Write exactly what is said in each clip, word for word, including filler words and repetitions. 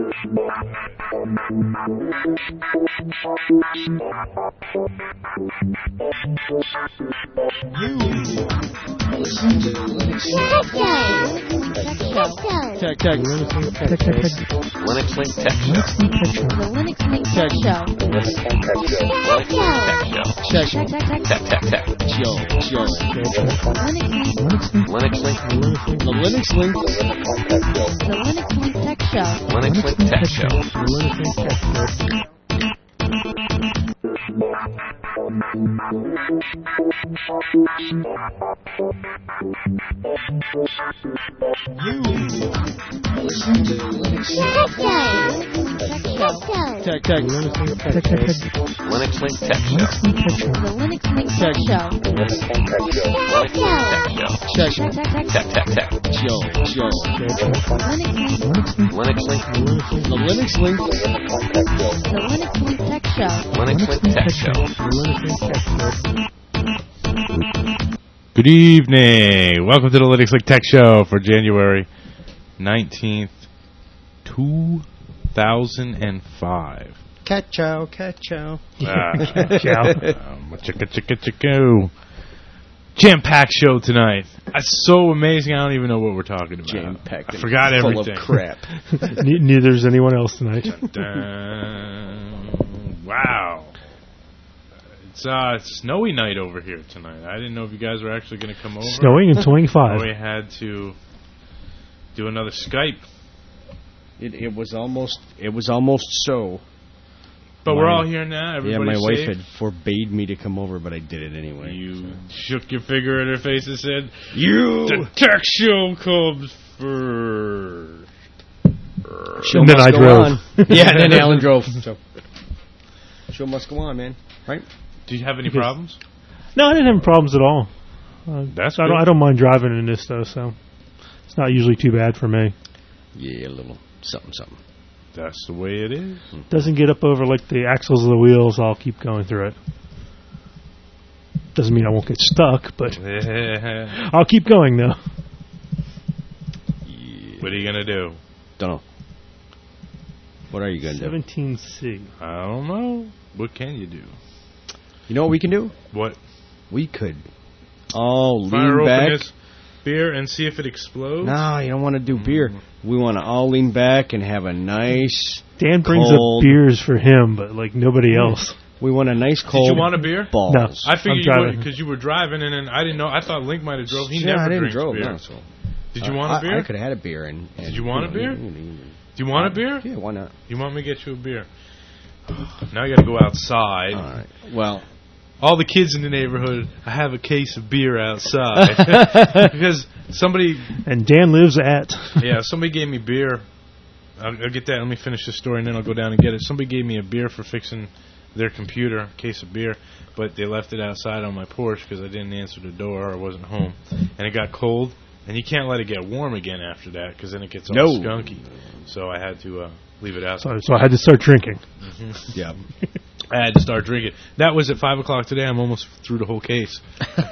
Tech Tech. Tech Tech. Linux Link Tech Show. The Linux Link Tech Show. Linux Link Tech Show. Tech Tech Tech Tech. Tech Tech Tech. Show. Show. Linux Link. The Linux Link. The Linux Link Tech Show. Linux Link Tech Show. The Linux Link Tech Show. Tech Tech. Linux Link Tech Show. Linux Link Tech Show. The Linux Link Tech Show. Linux Link Tech Show. Linux Link Tech Show. Tech Tech Tech Tech. Tech Tech Tech. Show. Show. Linux Link. Linux Link. The Linux Link. The Linux Link Tech Show. Linux Link Tech Show. Good evening. Welcome to the Linux Link Tech Show for January nineteenth, two thousand five. Catchow, catchow. Ah, um, chicka chicka chicka. Jam-packed show tonight. It's so amazing. I don't even know what we're talking about. Jam-packed. I forgot full everything. Full of crap. Ne- neither's anyone else tonight. Dun, dun. Wow. It's uh, snowy night over here tonight. I didn't know if you guys were actually going to come over. Snowing and twenty-five. We had to do another Skype. It, it was almost. It was almost so. But my, we're all here now. Yeah, Everybody's my wife safe. had forbade me to come over, but I did it anyway. You so. shook your finger at her face and said, "You." The tech show comes first. Show And then must I go drove. on. Yeah, and then Alan drove. So. Show must go on, man. Right? Do you have any Because- problems? No, I didn't have problems at all. Uh, That's I don't. good. I don't mind driving in this though, so it's not usually too bad for me. Yeah, a little something, something. That's the way it is. Doesn't get up over like the axles of the wheels. I'll keep going through it. Doesn't mean I won't get stuck, but I'll keep going though. Yeah. What are you going to do? Don't know. What are you gonna do? seventeen C. I don't know. What can you do? You know what we can do? What? We could. Oh, Fire lean open back. this beer and see if it explodes? No, you don't want to do beer. We want to all lean back and have a nice. Dan brings Cold. up beers for him, but like nobody else. We want a nice cold. Did you want a beer? Balls. No. I figured I'm you driving. would because you were driving, and then I didn't know. I thought Link might have drove. He Yeah, never I didn't drinks drove. beer. No, so. Did you Uh, want a I- beer? I, could have had a beer. And, and Did you want a beer? you know, Do you want a beer? Yeah, why not? You want me to get you a beer? Now I got to go outside. All right. Well, All the kids in the neighborhood, I have a case of beer outside because somebody, And Dan lives at. yeah, somebody gave me beer. I'll, I'll get that. Let me finish the story and then I'll go down and get it. Somebody gave me a beer for fixing their computer, a case of beer, but they left it outside on my porch because I didn't answer the door or I wasn't home, and it got cold. And you can't let it get warm again after that because then it gets all No. skunky. So I had to uh, leave it outside. So, so I had to start drinking. yeah. I had to start drinking. That was at five o'clock today. I'm almost through the whole case.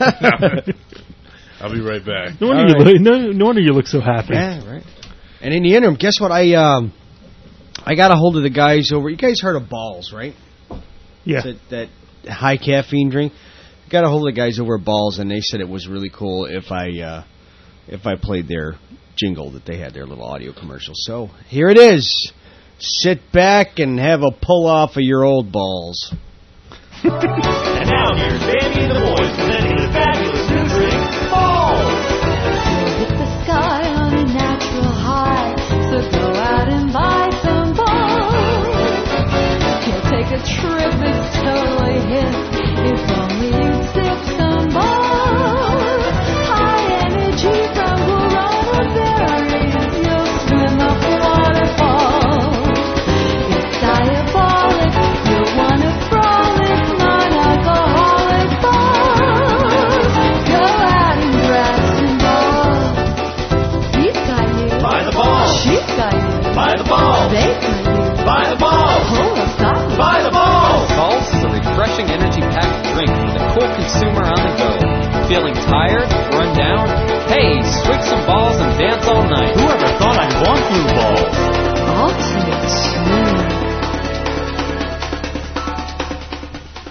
I'll be right back. No wonder, All you right. look, no, no wonder you look so happy. Yeah, right. And in the interim, guess what? I um, I got a hold of the guys over. You guys heard of Balls, right? Yeah. That, that high caffeine drink. Got a hold of the guys over at Balls, and they said it was really cool if I uh, if I played their jingle that they had, their little audio commercial. So here it is. Sit back and have a pull off of your old balls. And now here's Baby and the boys presenting the fabulous new drink, Balls. Hit the sky on a natural high, so go out and buy some balls. You'll take a trip that's totally hip if only you sip some balls. High energy from guarana berries, you'll swim up waterfalls. It's diabolic, you'll want to frolic, non-alcoholic balls. Go out and grab some balls. He's got you. Buy the balls. She's got you. Buy the balls. They got you. Buy the balls. Oh, I've got you. Buy the balls. Balls is a refreshing energy-packed drink for the cool consumer on the go. Feeling tired? Run down? Hey, swig some balls and dance all night. Whoever thought I'd want blue balls? Ball taste.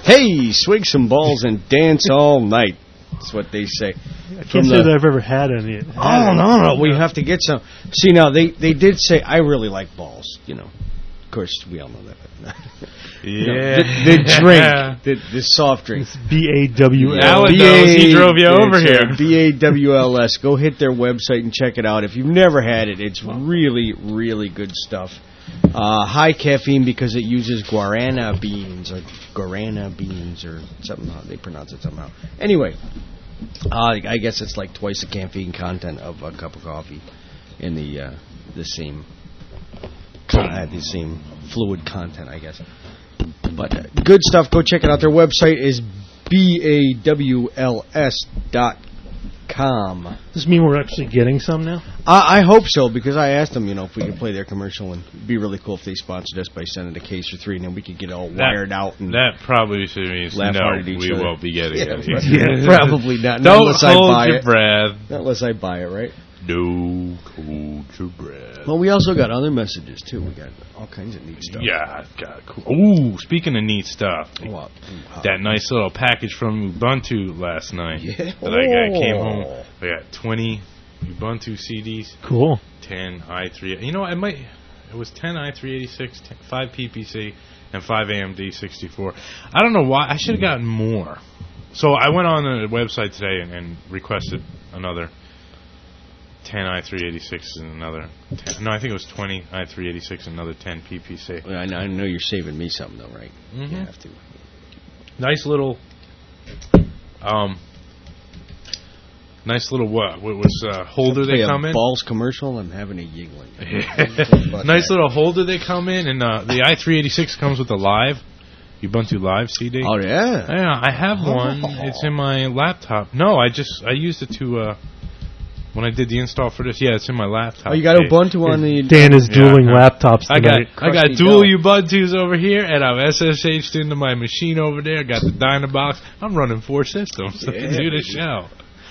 Hey, swing some balls and dance all night. That's what they say. I From can't say the- that I've ever had any. Had Oh, any. no, no, we have to get some. See, now, they, they did say, I really like balls, you know. Of course, we all know that. You know, Yeah. the, the drink, the, the soft drink. B A W L. Alan knows. He drove you over here. B A W L S. Go hit their website and check it out. If you've never had it, it's really, really good stuff. Uh, high caffeine because it uses guarana beans or guarana beans or something. How they pronounce it somehow. Anyway, uh, I guess it's like twice the caffeine content of a cup of coffee in the uh, the same uh, the same fluid content, I guess. But uh, good stuff. Go check it out. Their website is B A W L S dot com. Does this mean we're actually getting some now? I, I hope so, because I asked them, you know, if we could play their commercial, and it'd be really cool if they sponsored us by sending a case or three, and then we could get it all wired out. And That probably means laugh no, hard at each we other. won't be getting Yeah, it. right. Yeah. Probably not. Not Don't unless I hold buy your it. breath. Not unless I buy it, right? No, hold your breath. Well, we also got other messages, too. We got all kinds of neat stuff. Yeah, I've got cool. Ooh, speaking of neat stuff, What? that nice little package from Ubuntu last night. Yeah. That I got came Oh. home. We got twenty Ubuntu C Ds, Cool. ten i three. You know, I might. It was ten i three eighty-six, ten, five P P C, and five A M D sixty-four. I don't know why. I should have gotten more. So I went on the website today and, and requested another ten i three eighty-six and another ten, no, I think it was twenty i three eighty-six and another ten P P C. Well, I know, I know you're saving me something, though, right? Mhm. You have to. Nice little, um, nice little what? What was uh, holder they Play a come in? balls commercial. I'm having a giggling. Nice little holder they come in, and uh, the i three eighty-six comes with a live Ubuntu Live C D. Oh yeah. Yeah, I have one. It's in my laptop. No, I just I used it to uh, when I did the install for this. Yeah, it's in my laptop. Oh, you got It- Ubuntu on the. Dan is Yeah, dueling yeah. laptops I got tonight. I got Crusty dual Dell. Ubuntus over here, and I'm S S H'd into my machine over there. Got the Dynabox. I'm running four systems to Yeah, do the baby. show.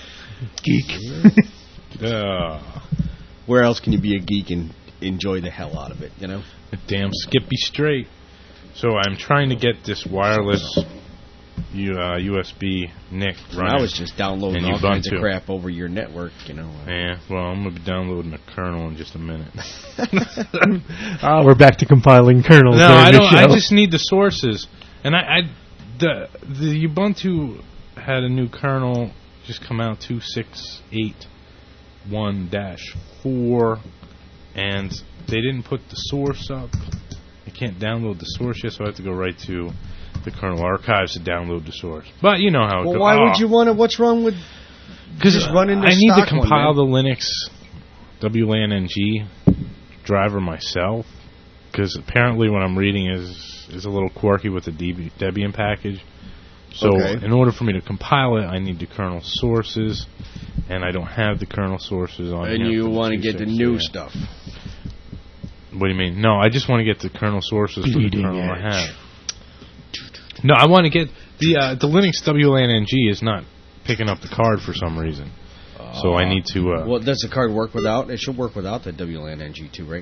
Geek. Uh, Where else can you be a geek and enjoy the hell out of it? You know. damn Skippy straight. So I'm trying to get this wireless U, uh, U S B N I C And running. I was just downloading And all kinds of Ubuntu. crap over your network. You know. Yeah, well, I'm going to be downloading the kernel in just a minute. Ah, we're back to compiling kernels. No, during I the don't. I show. just need the sources, and I, I the the Ubuntu had a new kernel just come out two six eight one dash four, and they didn't put the source up. I can't download the source yet, so I have to go right to the kernel archives to download the source. But you know how it Well, goes. why Oh, would you want to? What's wrong with? Because just run into I need to stock one, compile man. the Linux W LAN N G driver myself. Because apparently, what I'm reading is is a little quirky with the Debi- Debian package. So, Okay. in order for me to compile it, I need the kernel sources, and I don't have the kernel sources on. And here you for want to two get the six, new yeah. stuff. What do you mean? No, I just want to get the kernel sources for the Bleeding kernel I edge. have. No, I want to get the uh, the Linux W LAN N G is not picking up the card for some reason. So I need to. Uh, Well, does the card work without? It should work without the W LAN N G too, right?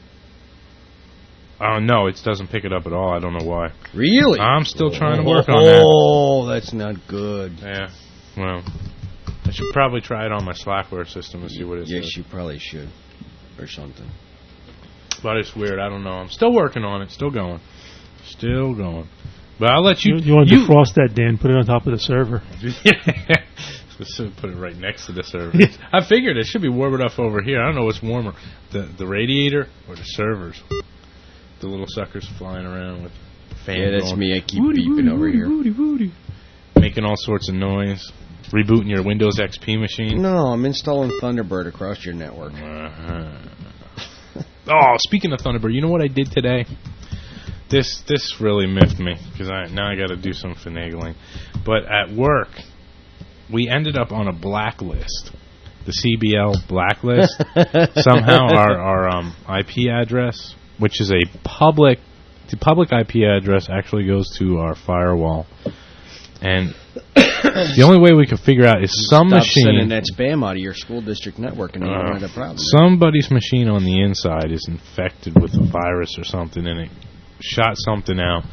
Oh no, it doesn't pick it up at all. I don't know why. Really? I'm still trying to work on that. Oh, that's not good. Yeah. Well, I should probably try it on my Slackware system and see what it Yes, says. you probably should, or something. But it's weird. I don't know. I'm still working on it. Still going. Still going. But I'll let you. You, you want to defrost that, Dan? Put it on top of the server. So put it right next to the server. Yeah. I figured it should be warm enough over here. I don't know what's warmer, the the radiator or the servers. The little suckers flying around with the fan. Yeah, that's going, me. I keep woody, beeping woody, over woody, here. woody, woody. Making all sorts of noise. Rebooting your Windows X P machine. No, I'm installing Thunderbird across your network. Uh-huh. Oh, speaking of Thunderbird, you know what I did today? This this really miffed me because I now I got to do some finagling. But at work, we ended up on a blacklist, the C B L blacklist. Somehow our our um, I P address, which is a public, the public I P address actually goes to our firewall, and the only way we could figure out is some Stop machine. sending that spam out of your school district network, and you Uh, don't have the problem. somebody's machine on the inside is infected with a virus or something, and it shot something out.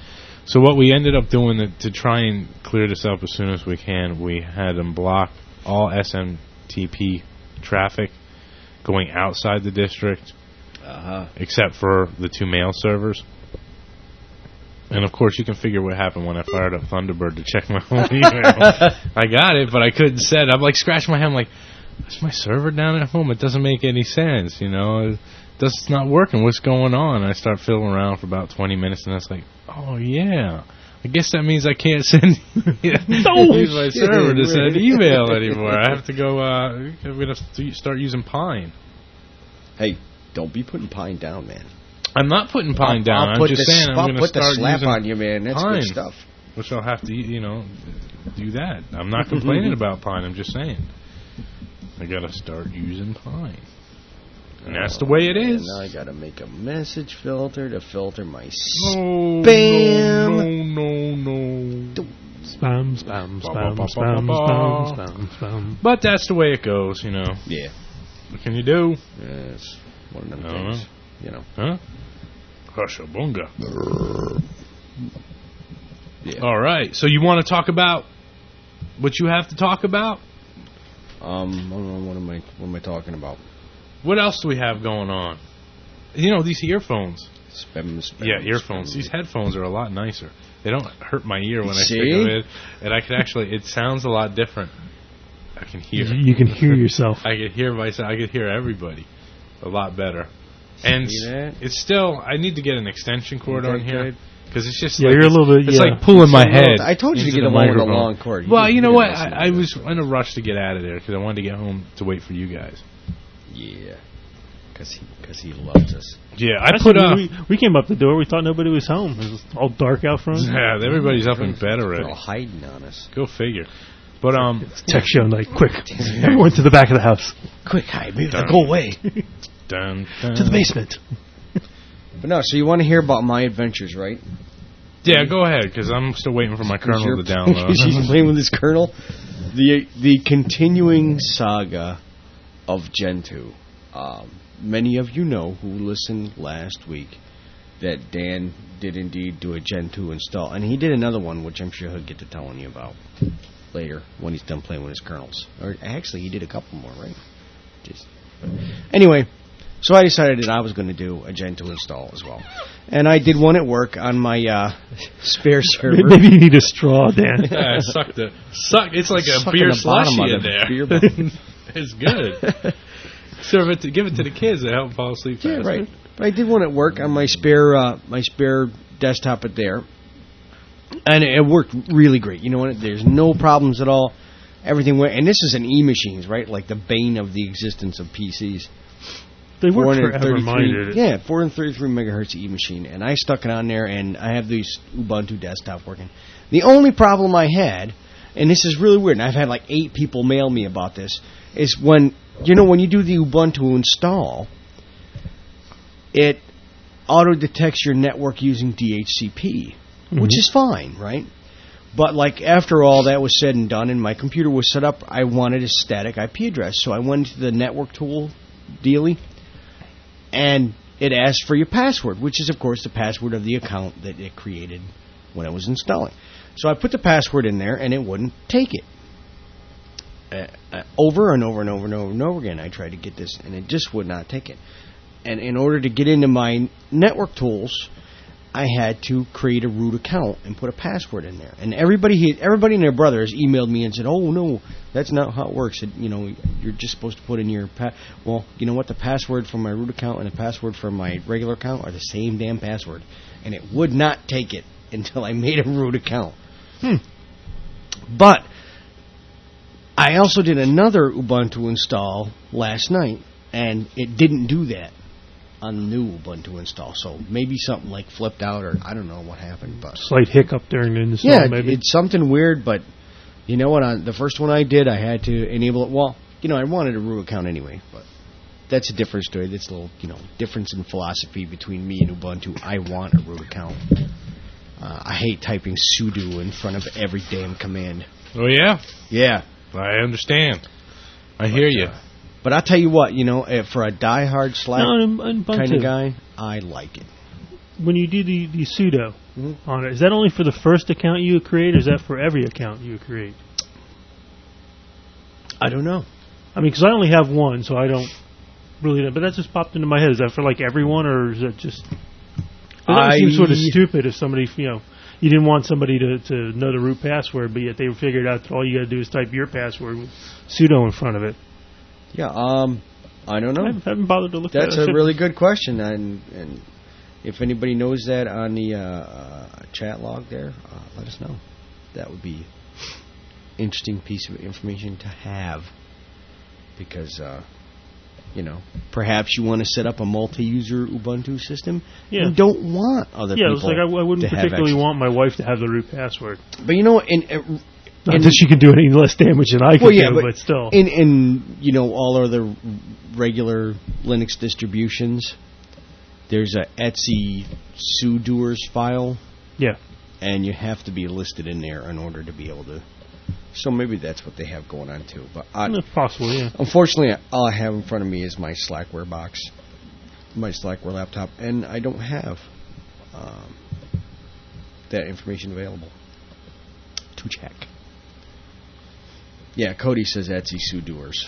So what we ended up doing to, to try and clear this up as soon as we can, we had them block all S M T P traffic going outside the district, Uh-huh. except for the two mail servers. And of course, you can figure what happened when I fired up Thunderbird to check my home email. I got it, but I couldn't set it. I'm like scratching my head. I'm like, is my server down at home? It doesn't make any sense, you know. It does, it's not working. What's going on? I start fiddling around for about twenty minutes, and it's like, oh yeah, I guess that means I can't send use my server to send email anymore. I have to go. Uh, I'm gonna start using Pine. Hey, don't be putting Pine down, man. I'm not putting Pine I'll, down. I'll I'm put just the, saying I'm I'll going to put the start slap using on you, man. That's Pine, good stuff. which I'll have to, you know, do that. I'm not complaining about Pine. I'm just saying I got to start using Pine, and that's the way it is. Now I got to make a message filter to filter my No, spam. No, no, no. Spam, spam, Ba, spam, ba, ba, spam, ba, spam, ba. spam, spam. But that's the way it goes, you know. Yeah, What can you do? yeah, it's one of them I don't things. You know. Huh? Hushabunga. Yeah. All right. So you want to talk about what you have to talk about? Um, I don't know, what am I? What am I talking about? What else do we have going on? You know, these earphones. Spam, spam, Yeah, earphones. spam. These headphones are a lot nicer. They don't hurt my ear when I See? stick them in, and I can actually. It sounds a lot different. I can hear. You can hear yourself. I can hear myself. I can hear everybody a lot better. And See that? it's still. I need to get an extension cord Okay, on here good. because it's just. Yeah, like you're a it's, little bit- It's yeah. like pulling my It's a little- head. I told you to into get the the one with the microphone. long cord. You Well, didn't- you know you what? didn't listen to I, I me. was in a rush to get out of there because I wanted to get home to wait for you guys. Yeah, because he because he loves us. Yeah, I Actually, put up. we, we came up the door. We thought nobody was home. It was all dark out front. Yeah, everybody's up in bed They're already. all hiding on us. Go figure. But um, Tech show night. Quick. Everyone to the back of the house. Quick, hide, baby. Dun. Go away dun, dun. To the basement. But no, so you want to hear about my adventures, right? Yeah, go ahead because I'm still waiting for my kernel to download. She's playing with his kernel. The the continuing saga of Gentoo. Um, many of you know who listened last week that Dan did indeed do a Gentoo install, and he did another one, which I'm sure he'll get to telling you about later when he's done playing with his kernels. Or actually, he did a couple more, right? Just anyway. So I decided that I was going to do a Gentoo install as well. And I did one at work on my uh, spare server. Maybe you need a straw, Dan. Yeah, suck the suck. It's like a Sucking beer the bottom slushy of in the there. beer bottle. It's good. Serve it to give it to the kids to help them fall asleep. Yeah, faster. right. But I did one at work on my spare uh, my spare desktop at there, and it worked really great. You know what? There's no problems at all. Everything went, and this is an E machines, right? Like the bane of the existence of P Cs. They work four hundred forever, thirty-three minded. Yeah, four hundred thirty-three megahertz E machine, and I stuck it on there, and I have these Ubuntu desktop working. The only problem I had, and this is really weird, and I've had like eight people mail me about this, is when you know when you do the Ubuntu install, it auto detects your network using D H C P, Mhm. which is fine, right? But like after all that was said and done, and my computer was set up, I wanted a static I P address, so I went to the network tool dealy. And it asked for your password, which is, of course, the password of the account that it created when I was installing. So I put the password in there, and it wouldn't take it. Uh, uh, over and over and over and over and over again, I tried to get this, and it just would not take it. And in order to get into my network tools, I had to create a root account and put a password in there. And everybody, everybody and their brother has emailed me and said, "Oh no, that's not how it works. It, you know, you're just supposed to put in your pa-. Well, you know what? The password for my root account and the password for my regular account are the same damn password, and it would not take it until I made a root account. Hmm. But I also did another Ubuntu install last night, and it didn't do that on the new Ubuntu install. So maybe something like flipped out, or I don't know what happened. But Slight hiccup during the install, yeah, maybe. it's something weird. But you know what? On the first one I did, I had to enable it. Well, you know, I wanted a root account anyway, but that's a different story. That's a little, you know, difference in philosophy between me and Ubuntu. I want a root account. Uh, I hate typing sudo in front of every damn command. Oh yeah, Yeah. I understand. I hear you. But I'll tell you what, you know, eh, for a diehard Slack No, in- in kind Ubuntu. of guy, I like it. when you do the, the sudo Mhm. on it, is that only for the first account you create, or is that for every account you create? I don't know. I mean, because I only have one, so I don't really know. But that just popped into my head. Is that for like everyone, or is that just? That I- seems sort of stupid if somebody, you know, you didn't want somebody to, to know the root password, but yet they figured out that all you got to do is type your password with sudo in front of it. Yeah, um, I don't know. I haven't, haven't bothered to look That's at a it. really good question, and and if anybody knows that on the uh, uh, chat log there, uh, let us know. That would be interesting piece of information to have, because uh, you know, perhaps you want to set up a multi-user Ubuntu system Yeah. and don't want other Yeah, people. it's like I, I wouldn't to have particularly access. want my wife to have the root password. But you know, in, uh, Not in that she can do any less damage than I can well, yeah, do, but, but, still. in in you know all other regular Linux distributions, there's a Etsy sudoers file, Yeah. and you have to be listed in there in order to be able to. So maybe that's what they have going on too. But I, If possible, yeah. unfortunately, all I have in front of me is my Slackware box, my Slackware laptop, and I don't have um, that information available to check. Yeah, Cody says Etsy sudoers.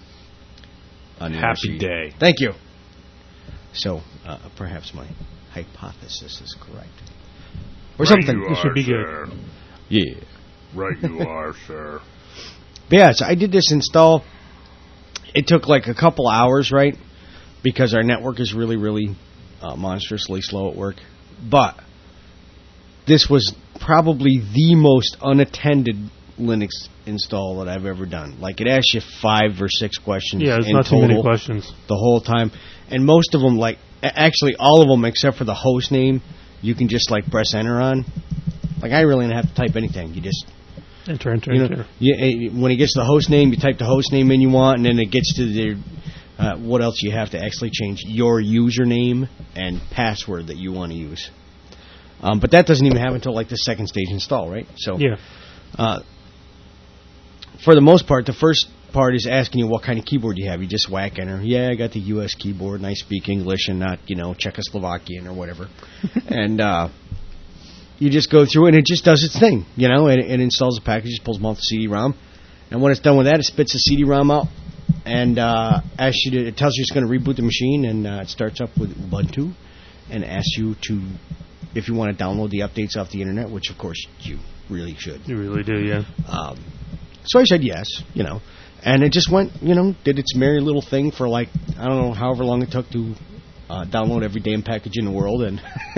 On the Happy sheet. day. Thank you. So uh, perhaps my hypothesis is correct, or something. This would be good. Yeah. Right you are, sir. But yeah, so I did this install. It took like a couple hours, right? Because our network is really, really uh, monstrously slow at work. But this was probably the most unattended Linux install that I've ever done. Like, it asks you five or six questions Yeah, it's in not too total many questions. the whole time. And most of them, like, a- actually all of them except for the host name, you can just, like, press enter on. Like, I really didn't have to type anything. You just... Enter, enter, You know, enter. you, eh, when it gets to the host name, you type the host name in you want, and then it gets to the uh, what else you have to actually change your username and password that you want to use. Um, but that doesn't even happen until like the second stage install, right? So, Yeah. uh, for the most part, the first part is asking you what kind of keyboard you have. You just whack enter. Yeah, I got the U S keyboard, and I speak English and not, you know, Czechoslovakian or whatever. and uh, you just go through it, and it just does its thing, you know, and it installs a package, just pulls them off the C D ROM. And when it's done with that, it spits the C D ROM out, and uh, asks you to, it tells you it's going to reboot the machine, and uh, it starts up with Ubuntu, and asks you to, if you want to download the updates off the internet, which of course you really should. You really do, yeah. Um, so I said yes, you know, and it just went, you know, did its merry little thing for like, I don't know, however long it took to uh, download every damn package in the world and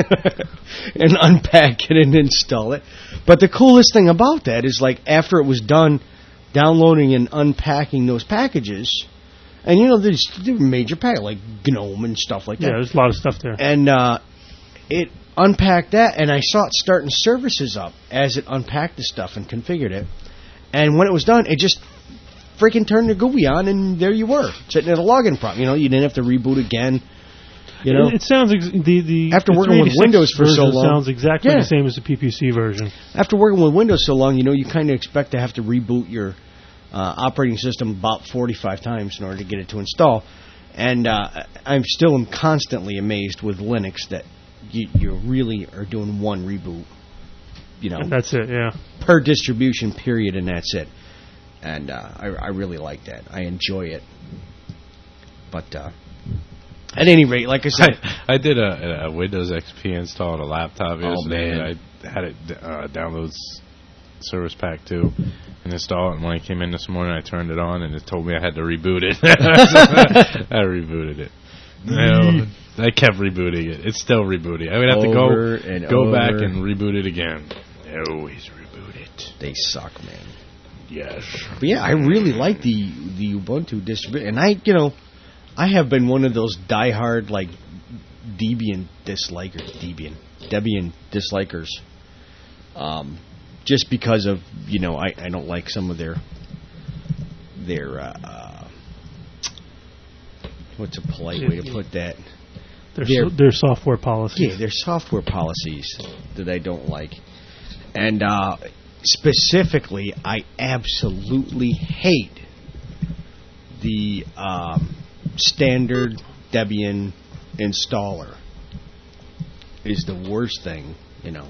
and unpack it and install it. But the coolest thing about that is, like, after it was done downloading and unpacking those packages, and you know, there's, there's major packages like GNOME and stuff like that. Yeah, there's a lot of stuff there. And uh, it unpacked that, and I saw it starting services up as it unpacked the stuff and configured it. And when it was done, it just freaking turned the G U I on, and there you were, sitting at a login prompt. You know, you didn't have to reboot again. You know, It, it sounds ex- the the After the working with three eighty-six Windows for so version long. sounds exactly Yeah. the same as the P P C version. after working with Windows so long, you know, you kind of expect to have to reboot your uh, operating system about forty-five times in order to get it to install. And uh, I'm still constantly amazed with Linux that you, you really are doing one reboot, you know, And that's it, yeah. per distribution period, and that's it. And uh, I, I really like that. I enjoy it. But uh, at any rate, like I said, I, I did a, a Windows X P install on a laptop Oh, yesterday. man. And I had it uh, download s- Service Pack two and install it. And when I came in this morning, I turned it on, and it told me I had to reboot it. I rebooted it. No, I kept rebooting it. It's still rebooting. I would have Over to go and go over. back and reboot it again. Always reboot it. they suck, man. Yes. But yeah, I really like the the Ubuntu distribution, and I, you know, I have been one of those diehard like Debian dislikers, Debian, Debian dislikers, um, just because of, you know, I, I don't like some of their their uh, uh, what's a polite way to put that? Their, Their- their software policies. Yeah, their software policies that I don't like. And uh, specifically, I absolutely hate the um, standard Debian installer. is the worst thing, you know.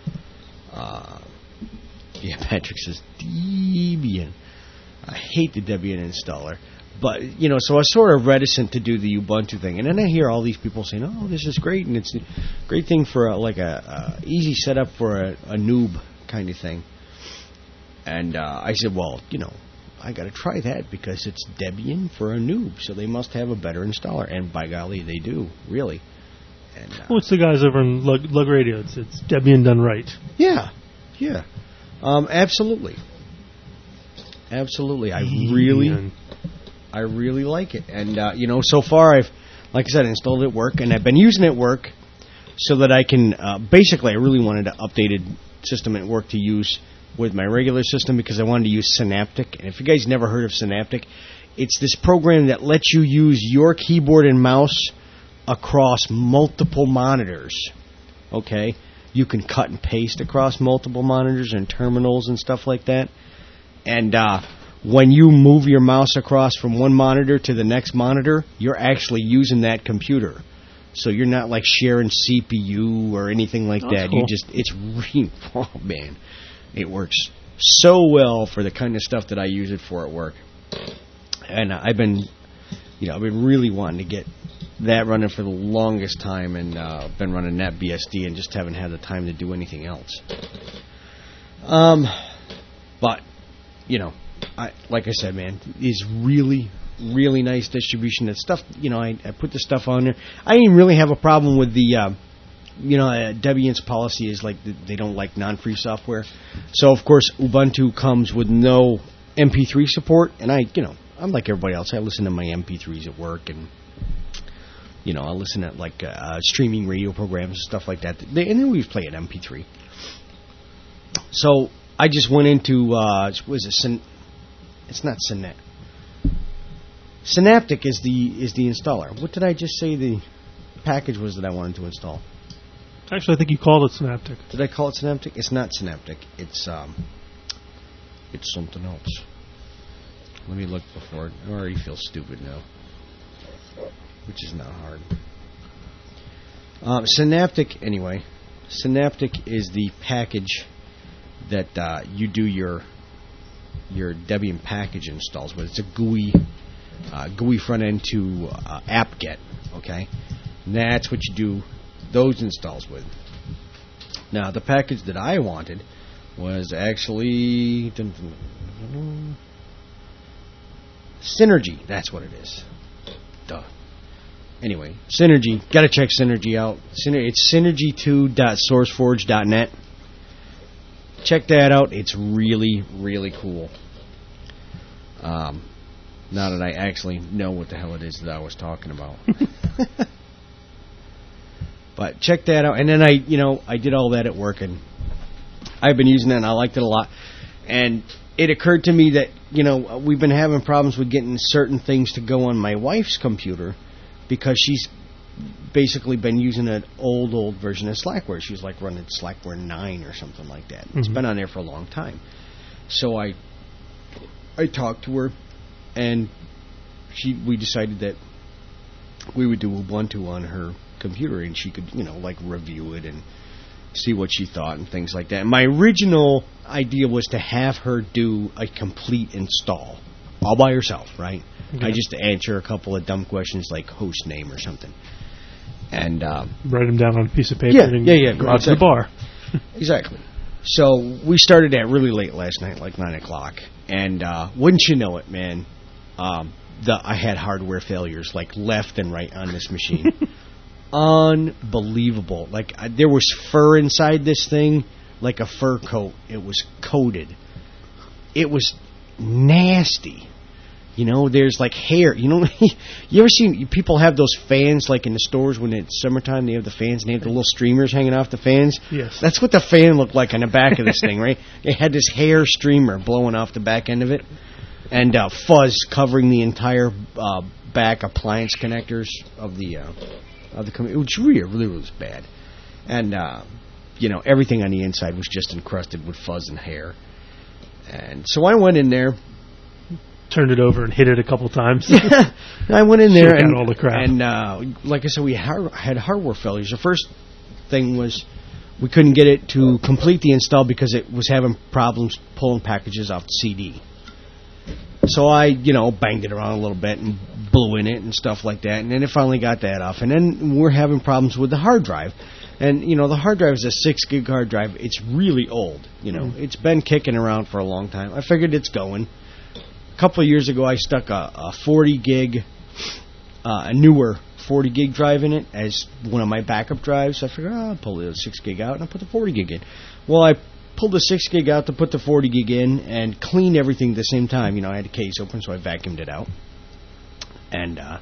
Uh, yeah, Patrick says Debian. I hate the Debian installer. But, you know, so I was sort of reticent to do the Ubuntu thing. And then I hear all these people saying, oh, this is great, and it's a great thing for, a, like, a, a easy setup for a, a noob kind of thing. And uh, I said, well, you know, I got to try that because it's Debian for a noob, so they must have a better installer. And by golly, they do, really. And, uh, Well, it's the guys over in Lug, Lug Radio. It's, it's Debian done right. Yeah, yeah. Um, absolutely. Absolutely. I really... I really like it. And, uh, you know, so far I've, like I said, installed it at work, and I've been using it at work so that I can, uh, basically I really wanted an updated system at work to use with my regular system because I wanted to use Synaptic. And if you guys never heard of Synaptic, it's this program that lets you use your keyboard and mouse across multiple monitors. Okay? You can cut and paste across multiple monitors and terminals and stuff like that. And, uh... when you move your mouse across from one monitor to the next monitor, you're actually using that computer. So you're not like sharing C P U or anything like That's that. cool. You just, it's really, oh man, it works so well for the kind of stuff that I use it for at work. And I've been, you know, I've been really wanting to get that running for the longest time, and uh, been running NetBSD and just haven't had the time to do anything else. Um, but, you know, I, like I said, man, is really, really nice distribution. That stuff, you know, I, I put the stuff on there. I didn't really have a problem with the, uh, you know, uh, Debian's policy is like th- they don't like non-free software. So, of course, Ubuntu comes with no M P three support. And I, you know, I'm like everybody else. I listen to my M P threes at work, and, you know, I listen to, like, uh, streaming radio programs and stuff like that. They, and then we play an M P three. So, I just went into, uh, what is it, Syn- It's not Synaptic. Synaptic is the is the installer. What did I just say the package was that I wanted to install? Actually, I think you called it Synaptic. Did I call it Synaptic? It's not Synaptic. It's um, it's something else. Let me look before. I already feel stupid now, which is not hard. Um, Synaptic, anyway. Synaptic is the package that uh, you do your your Debian package installs with. It's a G U I uh, G U I front end to uh, apt-get. Okay, and that's what you do those installs with. Now, the package that I wanted was actually dun, dun, dun, dun, Synergy. That's what it is. Duh. Anyway, Synergy. Got to check Synergy out. Syner- it's synergy two dot sourceforge dot net. Check that out. It's really, really cool. Um, now that I actually know what the hell it is that I was talking about. But check that out. And then I, you know, I did all that at work, and I've been using it, and I liked it a lot. And it occurred to me that, you know, we've been having problems with getting certain things to go on my wife's computer because she's basically been using an old, old version of Slackware. She was like running Slackware nine or something like that. Mm-hmm. It's been on there for a long time. So I I talked to her, and she we decided that we would do Ubuntu on her computer, and she could, you know, like review it and see what she thought and things like that. And my original idea was to have her do a complete install all by herself, right? Okay. I just answer a couple of dumb questions like host name or something. And um, write them down on a piece of paper yeah, and yeah, yeah, go out to the bar. Exactly. So we started at really late last night, like nine o'clock. And uh, wouldn't you know it, man, um, the, I had hardware failures like left and right on this machine. Unbelievable. Like, I, there was fur inside this thing, like a fur coat. It was coated. It was nasty. You know, there's like hair. You know, you ever seen people have those fans like in the stores when it's summertime? They have the fans and they have the little streamers hanging off the fans. Yes, that's what the fan looked like on the back of this thing, right? It had this hair streamer blowing off the back end of it, and uh, fuzz covering the entire uh, back appliance connectors of the uh, of the computer, which really, really was bad. And uh, you know, everything on the inside was just encrusted with fuzz and hair. And so I went in there. Turned it over and hit it a couple times. Yeah, I went in there and all the crap. And uh, like I said, we har- had hardware failures. The first thing was we couldn't get it to complete the install because it was having problems pulling packages off the C D. So I, you know, banged it around a little bit and blew in it and stuff like that, and then it finally got that off. And then we're having problems with the hard drive. And, you know, the hard drive is a six gig hard drive. It's really old, you know. It's been kicking around for a long time. I figured it's going. A couple of years ago, I stuck a, a forty gig, uh, a newer forty gig drive in it as one of my backup drives. I figured, oh, I'll pull the six gig out and I'll put the forty gig in. Well, I pulled the six gig out to put the forty gig in and cleaned everything at the same time. You know, I had the case open, so I vacuumed it out. And uh,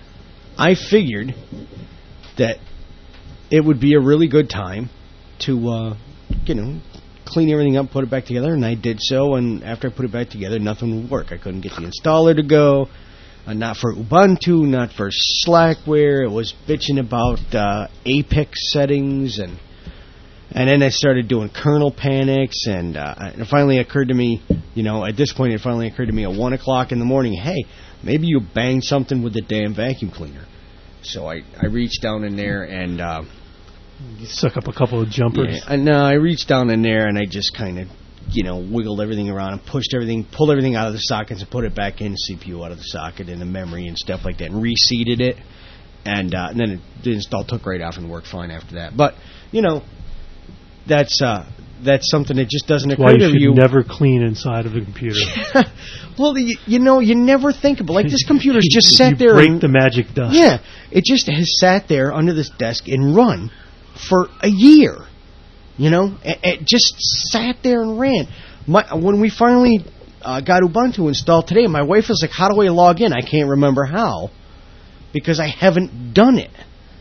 I figured that it would be a really good time to, uh, you know, clean everything up, put it back together, and I did so, and after I put it back together, nothing would work. I couldn't get the installer to go, uh, not for Ubuntu, not for Slackware. It was bitching about uh, Apex settings, and and then I started doing kernel panics, and, uh, and it finally occurred to me, you know, at this point, it finally occurred to me at one o'clock in the morning, hey, maybe you banged something with the damn vacuum cleaner. So I, I reached down in there and... Uh, you suck up a couple of jumpers. Yeah, no, I reached down in there and I just kind of, you know, wiggled everything around and pushed everything, pulled everything out of the sockets and put it back in, the C P U out of the socket and the memory and stuff like that, and reseated it. And, uh, and then it, the install took right off and worked fine after that. But, you know, that's uh, that's something that just doesn't That's occur why you to should you. never clean inside of a computer. Well, you, you know, you never think about like this computer's just you, sat you there. break and, the magic dust. Yeah, it just has sat there under this desk and run for a year. You know, it, it just sat there and ran. My, when we finally uh, got Ubuntu installed today, my wife was like, "How do I log in?" I can't remember how because I haven't done it.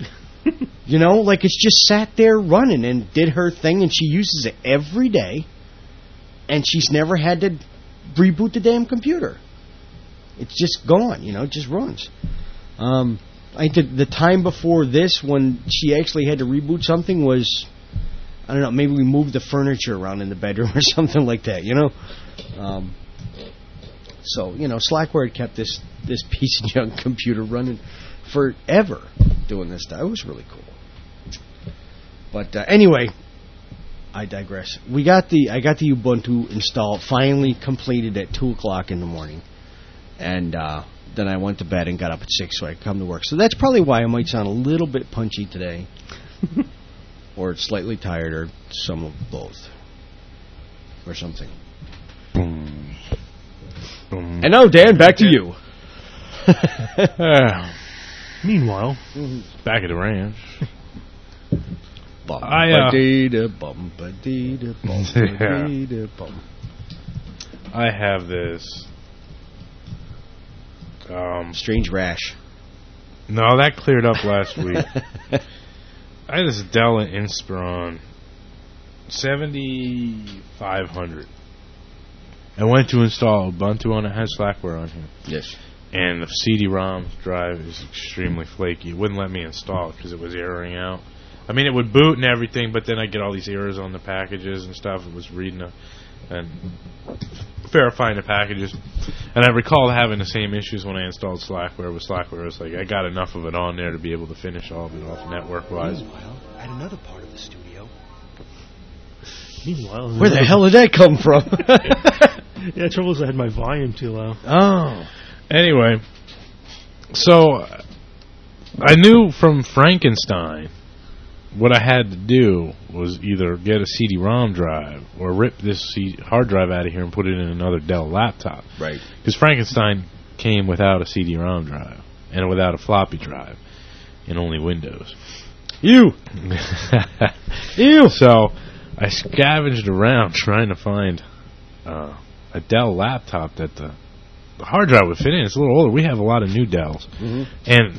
You know, like it's just sat there running and did her thing, and she uses it every day, and she's never had to reboot the damn computer. It's just gone, you know, it just runs. Um, I did the time before this when she actually had to reboot something was, I don't know, maybe we moved the furniture around in the bedroom or something like that, you know. Um, so, you know, Slackware had kept this this piece of junk computer running forever doing this stuff. It was really cool. But uh, anyway, I digress. We got the I got the Ubuntu installed, finally completed at two o'clock in the morning, and uh, then I went to bed and got up at six so I could come to work. So that's probably why I might sound a little bit punchy today, or slightly tired, or some of both, or something. Boom. Boom. And now, Dan, back to you. Meanwhile, back at the ranch. Bum, I, uh, ba-dee-da, bum, ba-dee-da, bum, ba-dee-da, bum. I have this um, strange rash. No, that cleared up last week. I had this Dell Inspiron seventy-five hundred. I went to install Ubuntu on it. It has Slackware on here. Yes. And the C D ROM drive is extremely flaky. It wouldn't let me install it because it was erroring out. I mean, it would boot and everything, but then I get all these errors on the packages and stuff. It was reading a, and verifying the packages. And I recall having the same issues when I installed Slackware with Slackware. It was like I got enough of it on there to be able to finish all of it off network-wise. Meanwhile, at another part of the studio. Meanwhile, Where the hell did that come from? Yeah, the trouble is I had my volume too low. Oh. Anyway, so I knew from Frankenstein what I had to do was either get a C D ROM drive or rip this C- hard drive out of here and put it in another Dell laptop. Right. Because Frankenstein came without a C D ROM drive and without a floppy drive and only Windows. You! Ew! So I scavenged around trying to find uh, a Dell laptop that the, the hard drive would fit in. It's a little older. We have a lot of new Dells. Mm-hmm. And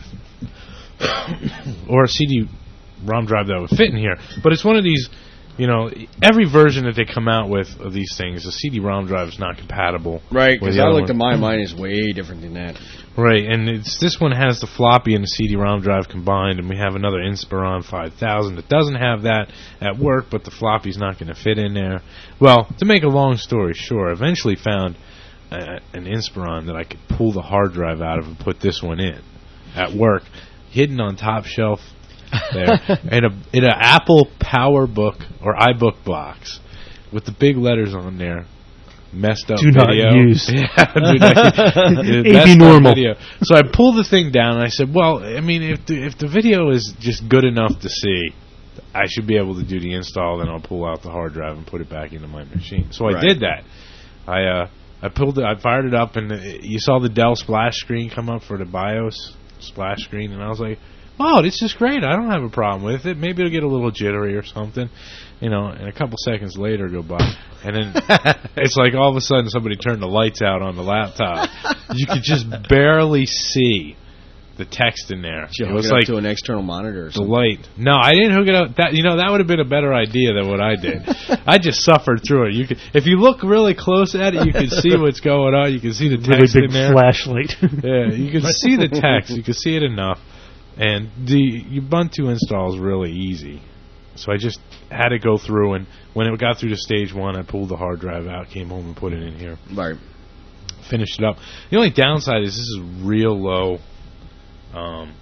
or a C D ROM drive that would fit in here. But it's one of these, you know, every version that they come out with of these things, the C D ROM drive is not compatible. Right, with because the I other looked at one. mine. Mine is way different than that. Right, and it's this one has the floppy and the C D ROM drive combined, and we have another Inspiron five thousand that doesn't have that at work, but the floppy's not going to fit in there. Well, to make a long story short, I eventually found a, an Inspiron that I could pull the hard drive out of and put this one in at work, hidden on top shelf there in a in an Apple PowerBook or iBook box with the big letters on there. Messed up Do not video. use. Yeah, do not- A B messed up normal. video. So I pulled the thing down and I said, well, I mean, if the, if the video is just good enough to see, I should be able to do the install. Then I'll pull out the hard drive and put it back into my machine. So I Right. did that. I uh, I pulled it, I fired it up, and it, you saw the Dell splash screen come up for the BIOS splash screen, and I was like, oh, this is great. I don't have a problem with it. Maybe it'll get a little jittery or something. You know, and a couple seconds later go by, and then it's like all of a sudden somebody turned the lights out on the laptop. You could just barely see the text in there. Did you It hook was it up like to an external monitor or the something? light. No, I didn't hook it up. That you know that would have been a better idea than what I did. I just suffered through it. You could, if you look really close at it, you can see what's going on. You can see the Really text big in there. flashlight. Yeah, you can see the text. You can see it enough. And the Ubuntu install is really easy. So I just had to go through, and when it got through to stage one, I pulled the hard drive out, came home and put it in here. Right. Finished it up. The only downside is this is real low. Um,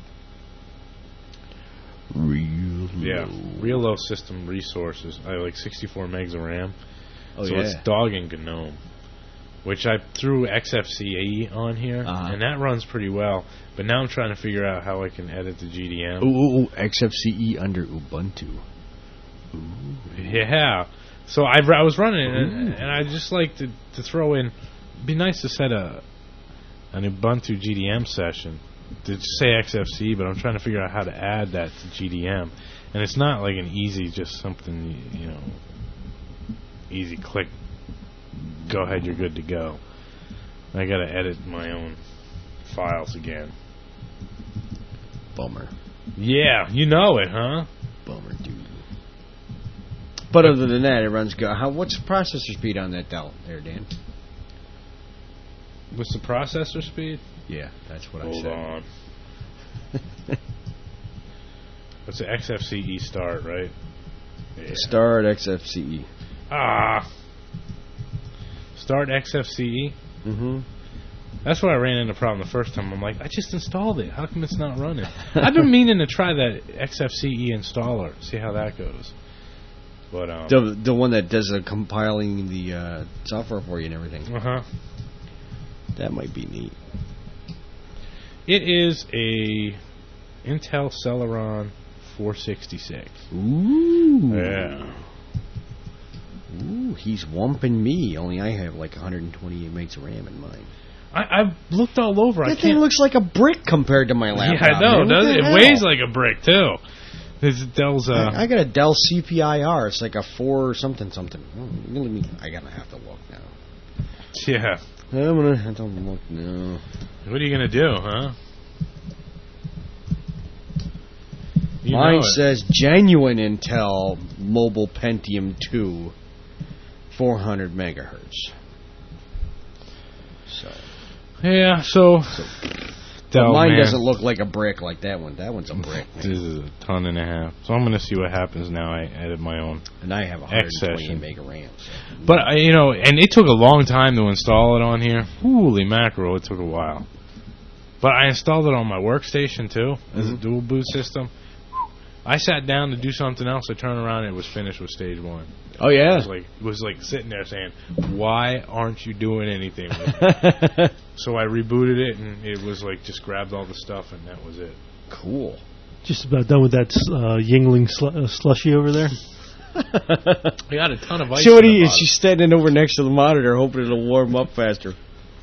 Real yeah, real low system resources. I have like sixty-four megs of RAM. Oh, so yeah. it's dogging GNOME, which I threw X F C E on here, Uh-huh. and that runs pretty well. But now I'm trying to figure out how I can edit the G D M. Ooh, ooh, ooh, X F C E under Ubuntu. Yeah. So I, I was running it, and, and I just like to, to throw in. It'd be nice to set a an Ubuntu G D M session to just say X F C E, but I'm trying to figure out how to add that to G D M, and it's not like an easy, just something you know, easy click. Go ahead, you're good to go. I got to edit my own files again. Bummer. Yeah, you know it, huh? Bummer, dude. But other than that, it runs good. How? What's the processor speed on that Dell there, Dan? What's the processor speed? Yeah, that's what Hold I said. on. What's the X F C E start, right? Yeah. Start X F C E. Ah. Start X F C E? Mm-hmm. That's where I ran into a problem the first time. I'm like, I just installed it. How come it's not running? I've been meaning to try that X F C E installer, see how that goes. But um, The the one that does the compiling the uh, software for you and everything. uh huh. That might be neat. It is a Intel Celeron four sixty-six. Ooh. Yeah. Ooh, he's wumping me. Only I have like one hundred twenty-eight megs of RAM in mine. I, I've looked all over. I That thing can't. looks like a brick compared to my laptop. Yeah, I know. man. What Does the it? It hell? weighs like a brick too. This Dell's. Uh, I, I got a Dell C P I R. It's like a four or something something. Oh, let me. I gotta have to look now. yeah. I'm gonna have to look now. What are you gonna do, huh? You Mine know it. says genuine Intel Mobile Pentium two, four hundred megahertz. So, Yeah. So. but Dell, mine man, doesn't look like a brick like that one. That one's a brick, This man. is a ton and a half. So I'm gonna see what happens now. I added my own. And I have one hundred twenty-eight meg of RAM. So. But I, you know, and it took a long time to install it on here. Holy mackerel, it took a while. But I installed it on my workstation too, as a dual boot system. I sat down to do something else. I turned around and it was finished with stage one. Oh yeah. It was like it was like sitting there saying, "Why aren't you doing anything with it?" So I rebooted it and it was like just grabbed all the stuff and that was it. Cool. Just about done with that uh, Yingling sl- uh, slushy over there. I got a ton of ice. See what in he the is? She's standing over next to the monitor, hoping it'll warm up faster.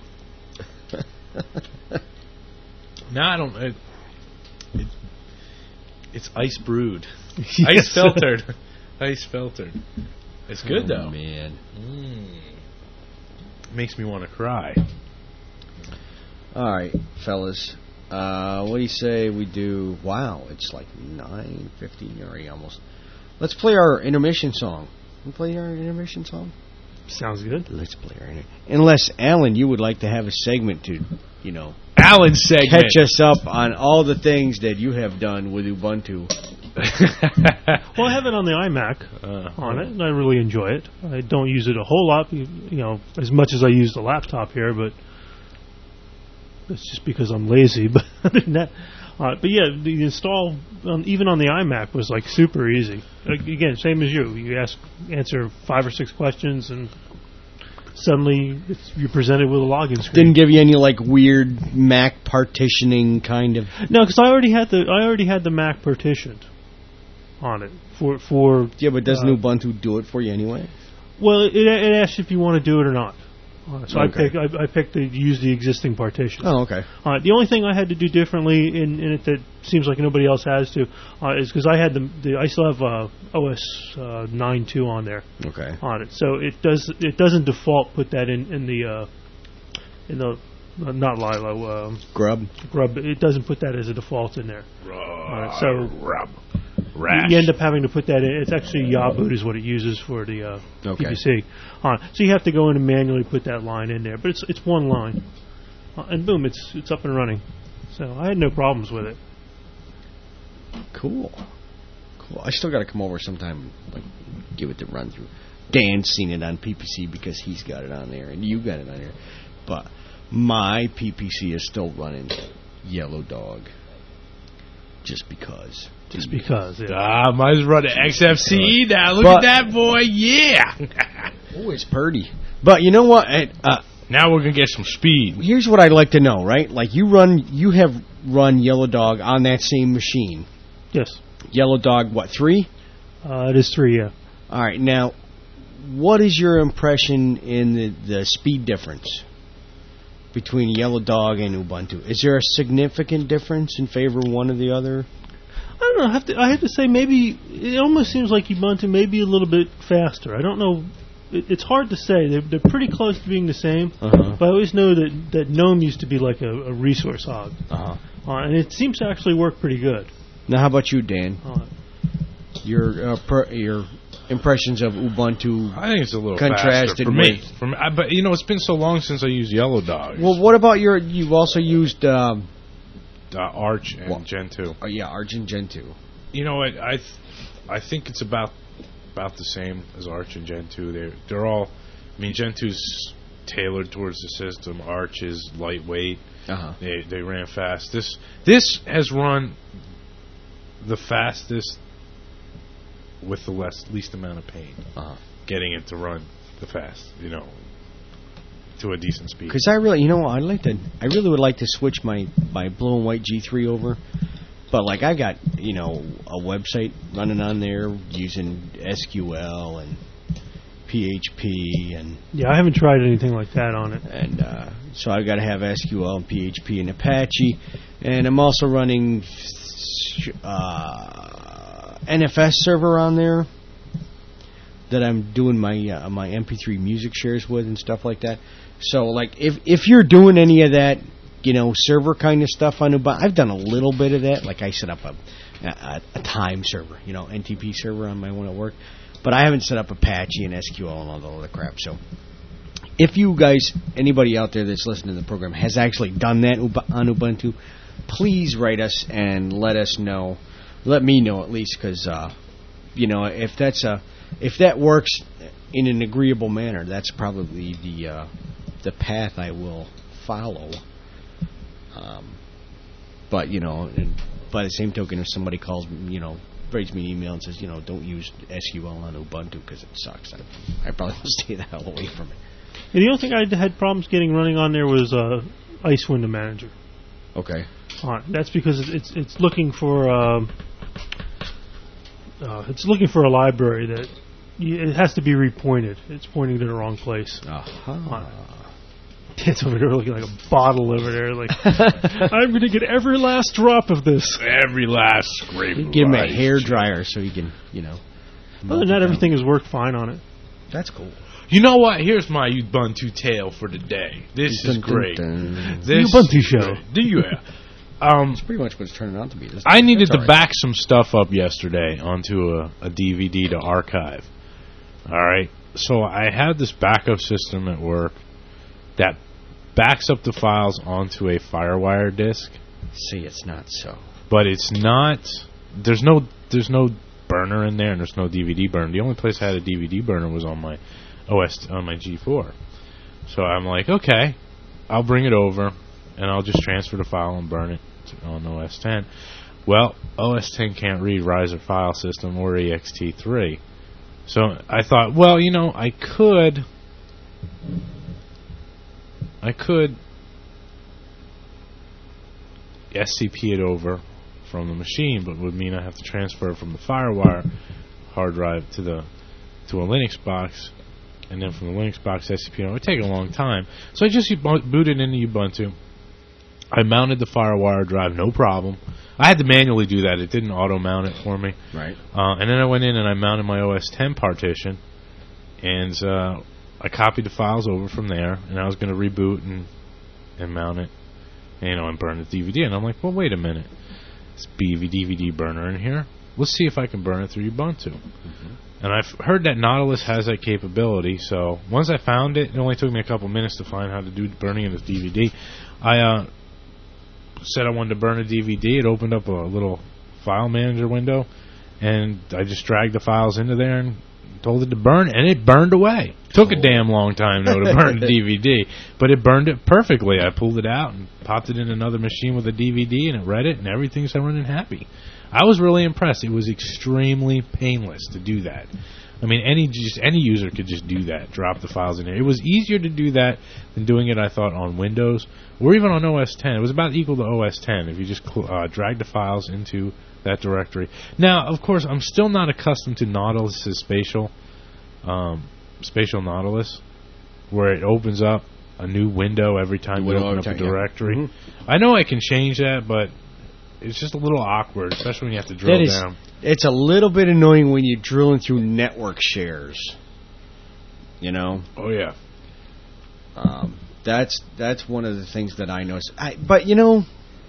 No, I don't. It, it, it's ice brewed, ice filtered, ice filtered. It's good Oh, though. man. Mm. Makes me want to cry. All right, fellas. Uh, what do you say we do? Wow, it's like nine fifteen already almost. Let's play our intermission song. We play our intermission song. Sounds good. Let's play our intermission. Unless Alan, you would like to have a segment to, you know, Alan's segment. catch us up on all the things that you have done with Ubuntu. Well, I have it on the iMac Uh, on it, and I really enjoy it. I don't use it a whole lot, you you know, as much as I use the laptop here, but it's just because I'm lazy. But other than that, Uh, but yeah, the install um, even on the iMac was like super easy. Like, again, same as you. You ask, answer five or six questions, and suddenly it's, you're presented with a login screen. Didn't give you any like weird Mac partitioning kind of. No, because I already had the I already had the Mac partitioned on it for for. Yeah, but doesn't uh, Ubuntu do it for you anyway? Well, it, it asks if you want to do it or not. Uh, so Okay. I picked I, I picked to use the existing partition. Oh, okay. Uh, the only thing I had to do differently in, in it that seems like nobody else has to uh, is because I had the, the I still have uh, O S uh, nine point two on there Okay. on it, so it does it doesn't default put that in in the uh, in the uh, not Lilo um, Grub. Grub. It doesn't put that as a default in there. Uh, so Rub. you, Rash. you end up having to put that in. It's actually Yaboot is what it uses for the uh, Okay. P P C. Uh, so you have to go in and manually put that line in there, but it's it's one line, uh, and boom, it's it's up and running. So I had no problems with it. Cool. Cool. I still got to come over sometime, like, give it the run through. Dan's seen it on P P C because he's got it on there, and you got it on there. But my P P C is still running Yellow Dog, just because. Just because, yeah. Ah, might as well run an X F C E now. Look But- at that boy. Yeah. Oh, it's purdy. But you know what? It, uh, Now we're going to get some speed. here's what I'd like to know, right? Like you run, you have run Yellow Dog on that same machine. Yes, Yellow Dog, what, three? uh, it is three. Yeah. All right. Now, what is your impression in the, the speed difference between Yellow Dog and Ubuntu? Is there a significant difference in favor of one or the other? I don't know. I have to. I have to say, maybe it almost seems like Ubuntu may be a little bit faster. I don't know. It, it's hard to say. They're, they're pretty close to being the same. Uh-huh. But I always know that, that GNOME used to be like a, a resource hog, Uh-huh. uh, and it seems to actually work pretty good. Now, how about you, Dan? Uh, Your uh, per, your impressions of Ubuntu. I think it's a little Contrasted faster for me. with- For me. I, but, you know, it's been so long since I used Yellow Dog. Well, what about your? You've also used, um, uh, Arch and Well- Gen two. oh yeah, Argent Gen two. You know what? I th- I think it's about about the same as Arch and Gen two. They're they're all. I mean, Gen two's tailored towards the system. Arch is lightweight. Uh-huh. They they ran fast. This this has run the fastest with the less least amount of pain. Uh-huh. Getting it to run the fast, you know, to a decent speed. Because I really, you know, I'd like to. I really would like to switch my my blue and white G three over. But like I got, you know, a website running on there using S Q L and P H P and yeah, I haven't tried anything like that on it. and uh, so I've got to have S Q L and P H P and Apache, and I'm also running uh, N F S server on there that I'm doing my uh, my M P three music shares with and stuff like that. So like if if you're doing any of that, you know, server kind of stuff on Ubuntu, I've done a little bit of that. Like I set up a a, a time server, you know, N T P server on my one at work, but I haven't set up Apache and S Q L and all the other crap. So if you guys, anybody out there that's listening to the program, has actually done that Ub- on Ubuntu, please write us and let us know. Let me know at least, because uh, you know, if that's a if that works in an agreeable manner, that's probably the uh, the path I will follow. Um, but you know, and by the same token, if somebody calls, me, you know, writes me an email and says, you know, don't use S Q L on Ubuntu because it sucks, I, I probably will stay the hell away from it. And the only thing I had problems getting running on there was uh, Ice Window Manager. Okay. Uh, that's because it's it's, it's looking for um, uh, it's looking for a library that y it has to be repointed. It's pointing to the wrong place. Uh-huh. It's over there looking like a bottle over there. Like I'm going to get every last drop of this. Every last scrape. of Give him a ice. hair dryer so he can, you know. Other than that, everything has worked fine on it. That's cool. You know what? Here's my Ubuntu tale for the day. This is Dun, dun, great. dun. This Ubuntu is show. great. Do you? Um, It's pretty much what it's turning out to be. This- I needed that's to all right. back some stuff up yesterday onto a, a D V D to archive. All right. So I had this backup system at work that backs up the files onto a FireWire disk, See, it's not so. but it's not. There's no. There's no burner in there, and there's no D V D burner. The only place I had a D V D burner was on my O S on my G four. So I'm like, okay, I'll bring it over. and I'll just transfer the file and burn it to, on O S ten. Well, O S ten can't read Riser file system or E X T three. So I thought, well, you know, I could, I could S C P it over from the machine, but it would mean I have to transfer it from the FireWire hard drive to the to a Linux box, and then from the Linux box S C P. It would take a long time, so I just booted into Ubuntu. I mounted the FireWire drive, no problem. I had to manually do that; it didn't auto mount it for me. Right. Uh, and then I went in and I mounted my O S ten partition, and uh, I copied the files over from there, and I was going to reboot and and mount it, and, you know, and burn the D V D. And I'm like, well, wait a minute. This B V D V D burner in here. Let's see if I can burn it through Ubuntu. Mm-hmm. And I've heard that Nautilus has that capability, so once I found it, it only took me a couple minutes to find how to do burning of this D V D. I uh, said I wanted to burn a D V D. It opened up a little file manager window, and I just dragged the files into there and told it to burn, and it burned away. Took a damn long time, though, to burn the D V D, but it burned it perfectly. I pulled it out and popped it in another machine with a D V D, and it read it, and everything's running happy. I was really impressed. It was extremely painless to do that. I mean, any just any user could just do that, drop the files in there. It was easier to do that than doing it, I thought, on Windows or even on O S ten. It was about equal to O S ten if you just uh, drag the files into that directory. Now, of course, I'm still not accustomed to Nautilus's spatial, um, spatial Nautilus, where it opens up a new window every time you open up a directory. Yeah. Mm-hmm. I know I can change that, but it's just a little awkward, especially when you have to drill that is, down. It's a little bit annoying when you're drilling through network shares. You know? Oh, yeah. Um, that's that's one of the things that I notice. I, but, you know,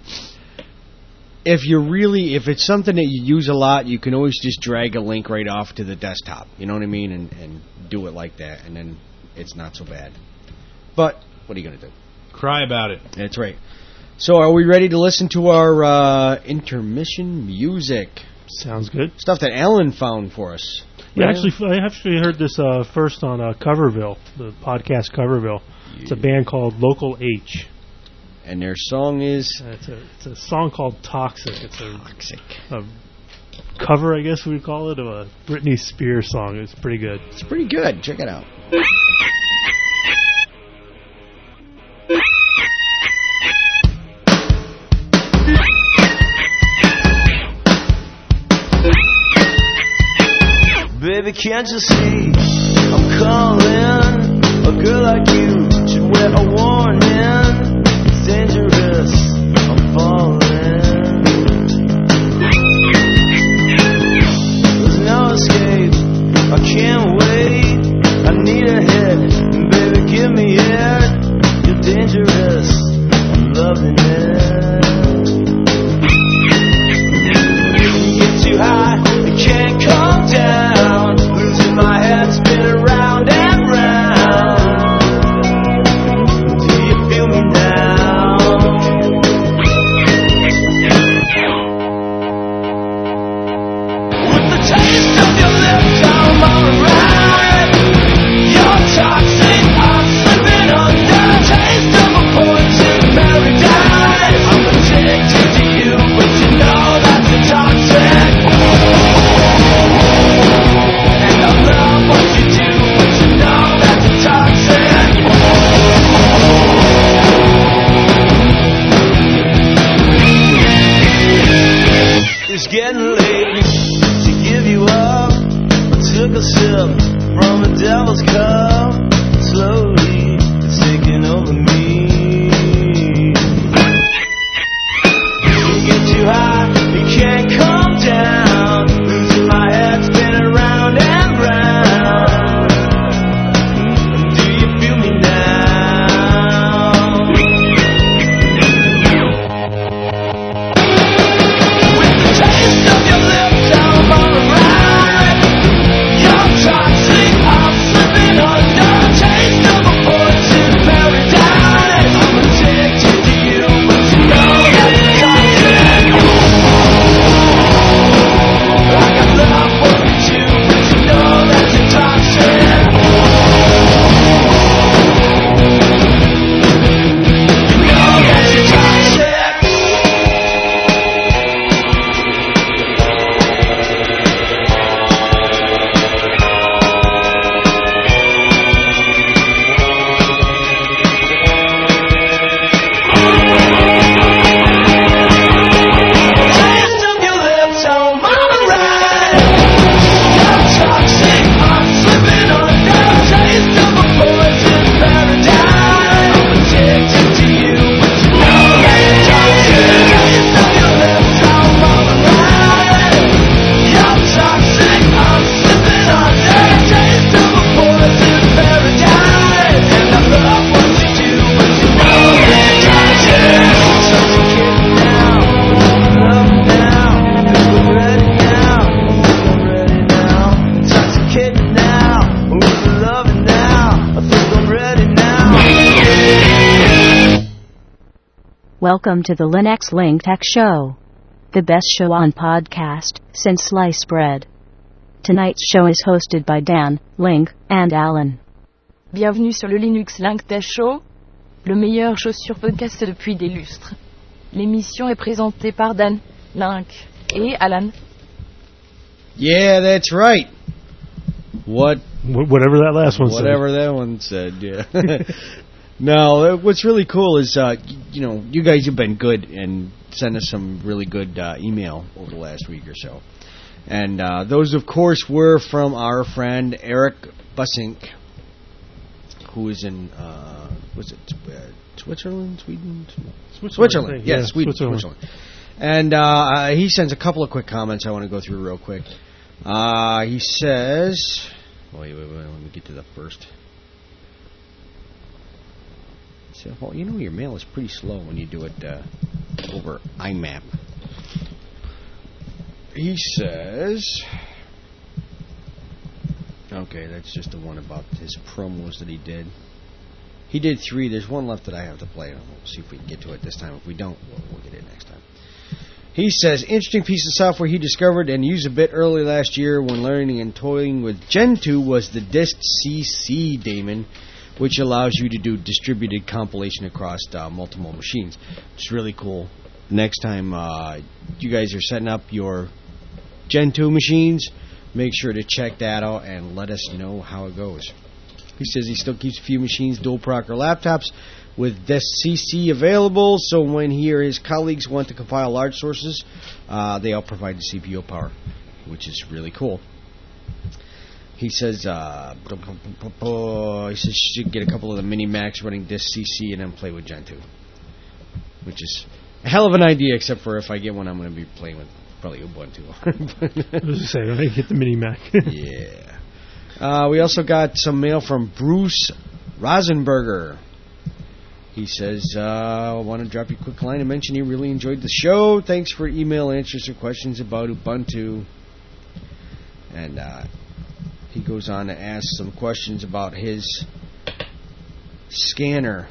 if you're really, if it's something that you use a lot, you can always just drag a link right off to the desktop. You know what I mean? And, and do it like that, and then it's not so bad. But what are you going to do? Cry about it. That's right. So are we ready to listen to our uh, intermission music? Sounds good. Stuff that Alan found for us. Yeah, right? actually, I actually heard this uh, first on uh, Coverville, the podcast Coverville. Yeah. It's a band called Local H. And their song is? Uh, it's, a, it's a song called Toxic. It's a, Toxic. a cover, I guess we'd call it, of a Britney Spears song. It's pretty good. It's pretty good. Check it out. Baby, can't you see I'm calling? A girl like you should wear a warning. It's dangerous, I'm falling. There's no escape, I can't wait. I need a hit, baby, give me it. You're dangerous, I'm loving it. You get too high, you can't calm down. My head spinning round and round. Do you feel me now? With the taste of your lips, I'm alright. You're toxic, I'm slipping under. Taste of a poison paradise. I'm addicted to you, but you know that's a toxic. What you do, but you know that's a toxic. It's getting late to give you up. I took a sip from a devil's cup. Slowly, it's taking over me. You get too high, you can't calm down. Losing my head, spinning round and round. Do you feel me now? With the taste of your lips, I'm alright. You're toxic, I'm slipping under. Taste of a poison. Welcome to the Linux Link Tech Show, the best show on podcast since sliced bread. Tonight's show is hosted by Dan, Link, and Alan. Bienvenue sur le Linux Link Tech Show, le meilleur show sur podcast depuis des lustres. L'émission est présentée par Dan, Link et Alan. Yeah, that's right. What? Wh- whatever that last one said. Whatever that one said, yeah. No, uh, what's really cool is, uh, y- you know, you guys have been good and sent us some really good uh, email over the last week or so. And uh, those, of course, were from our friend Eric Bussink, who is in, uh, was it uh, Switzerland, Sweden? Switzerland, Switzerland, I think, yeah, yeah, Sweden, Switzerland. Switzerland. And uh, he sends a couple of quick comments I want to go through real quick. Uh, he says, wait, wait, wait, let me get to the first. He said, well, you know, your mail is pretty slow when you do it uh, over I M A P. He says, okay, that's just the one about his promos that he did. He did three. There's one left that I have to play. We'll see if we can get to it this time. If we don't, we'll, we'll get it next time. He says, interesting piece of software he discovered and used a bit early last year when learning and toying with Gentoo was the Dist C C daemon, which allows you to do distributed compilation across uh, multiple machines. It's really cool. Next time uh, you guys are setting up your Gentoo machines, make sure to check that out and let us know how it goes. He says he still keeps a few machines, dual Proctor laptops, with Dist C C available, so when he or his colleagues want to compile large sources, uh, they all provide the C P U power, which is really cool. He says uh, he says you should get a couple of the mini Macs running Dist C C and then play with Gentoo, which is a hell of an idea, except for if I get one, I'm going to be playing with probably Ubuntu. I was just saying, I get the mini Mac. Yeah. Uh, we also got some mail from Bruce Rosenberger. He says, uh, I want to drop you a quick line and mention he really enjoyed the show. Thanks for email answers to questions about Ubuntu. And uh, he goes on to ask some questions about his scanner.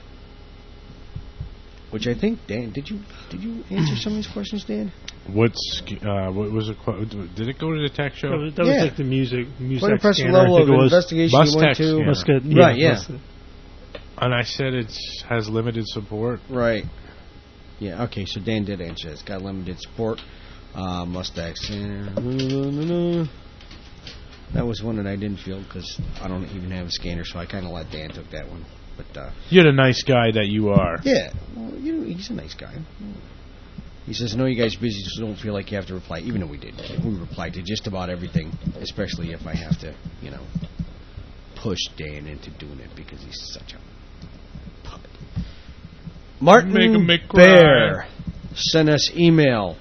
Which I think, Dan, did you did you answer some of these questions, Dan? What's uh, what was it? Did it go to the tech show? That was, that Yeah. was like the music, music What impressive scanner. level I think of it was. investigation Bus you went tech to. scanner. Must get- yeah, Right, yeah. must- And I said it has limited support. Right. Yeah, okay, so Dan did answer it. It's got limited support. Uh, Mustang Scanner. That was one that I didn't feel because I don't even have a scanner, so I kind of let Dan took that one. But uh, You're the nice guy that you are. yeah, well, you know, he's a nice guy. He says, I know you guys are busy, so don't feel like you have to reply. Even though we did. We replied to just about everything, especially if I have to, you know, push Dan into doing it because he's such a puppet. Martin Make him make Bear sent us email.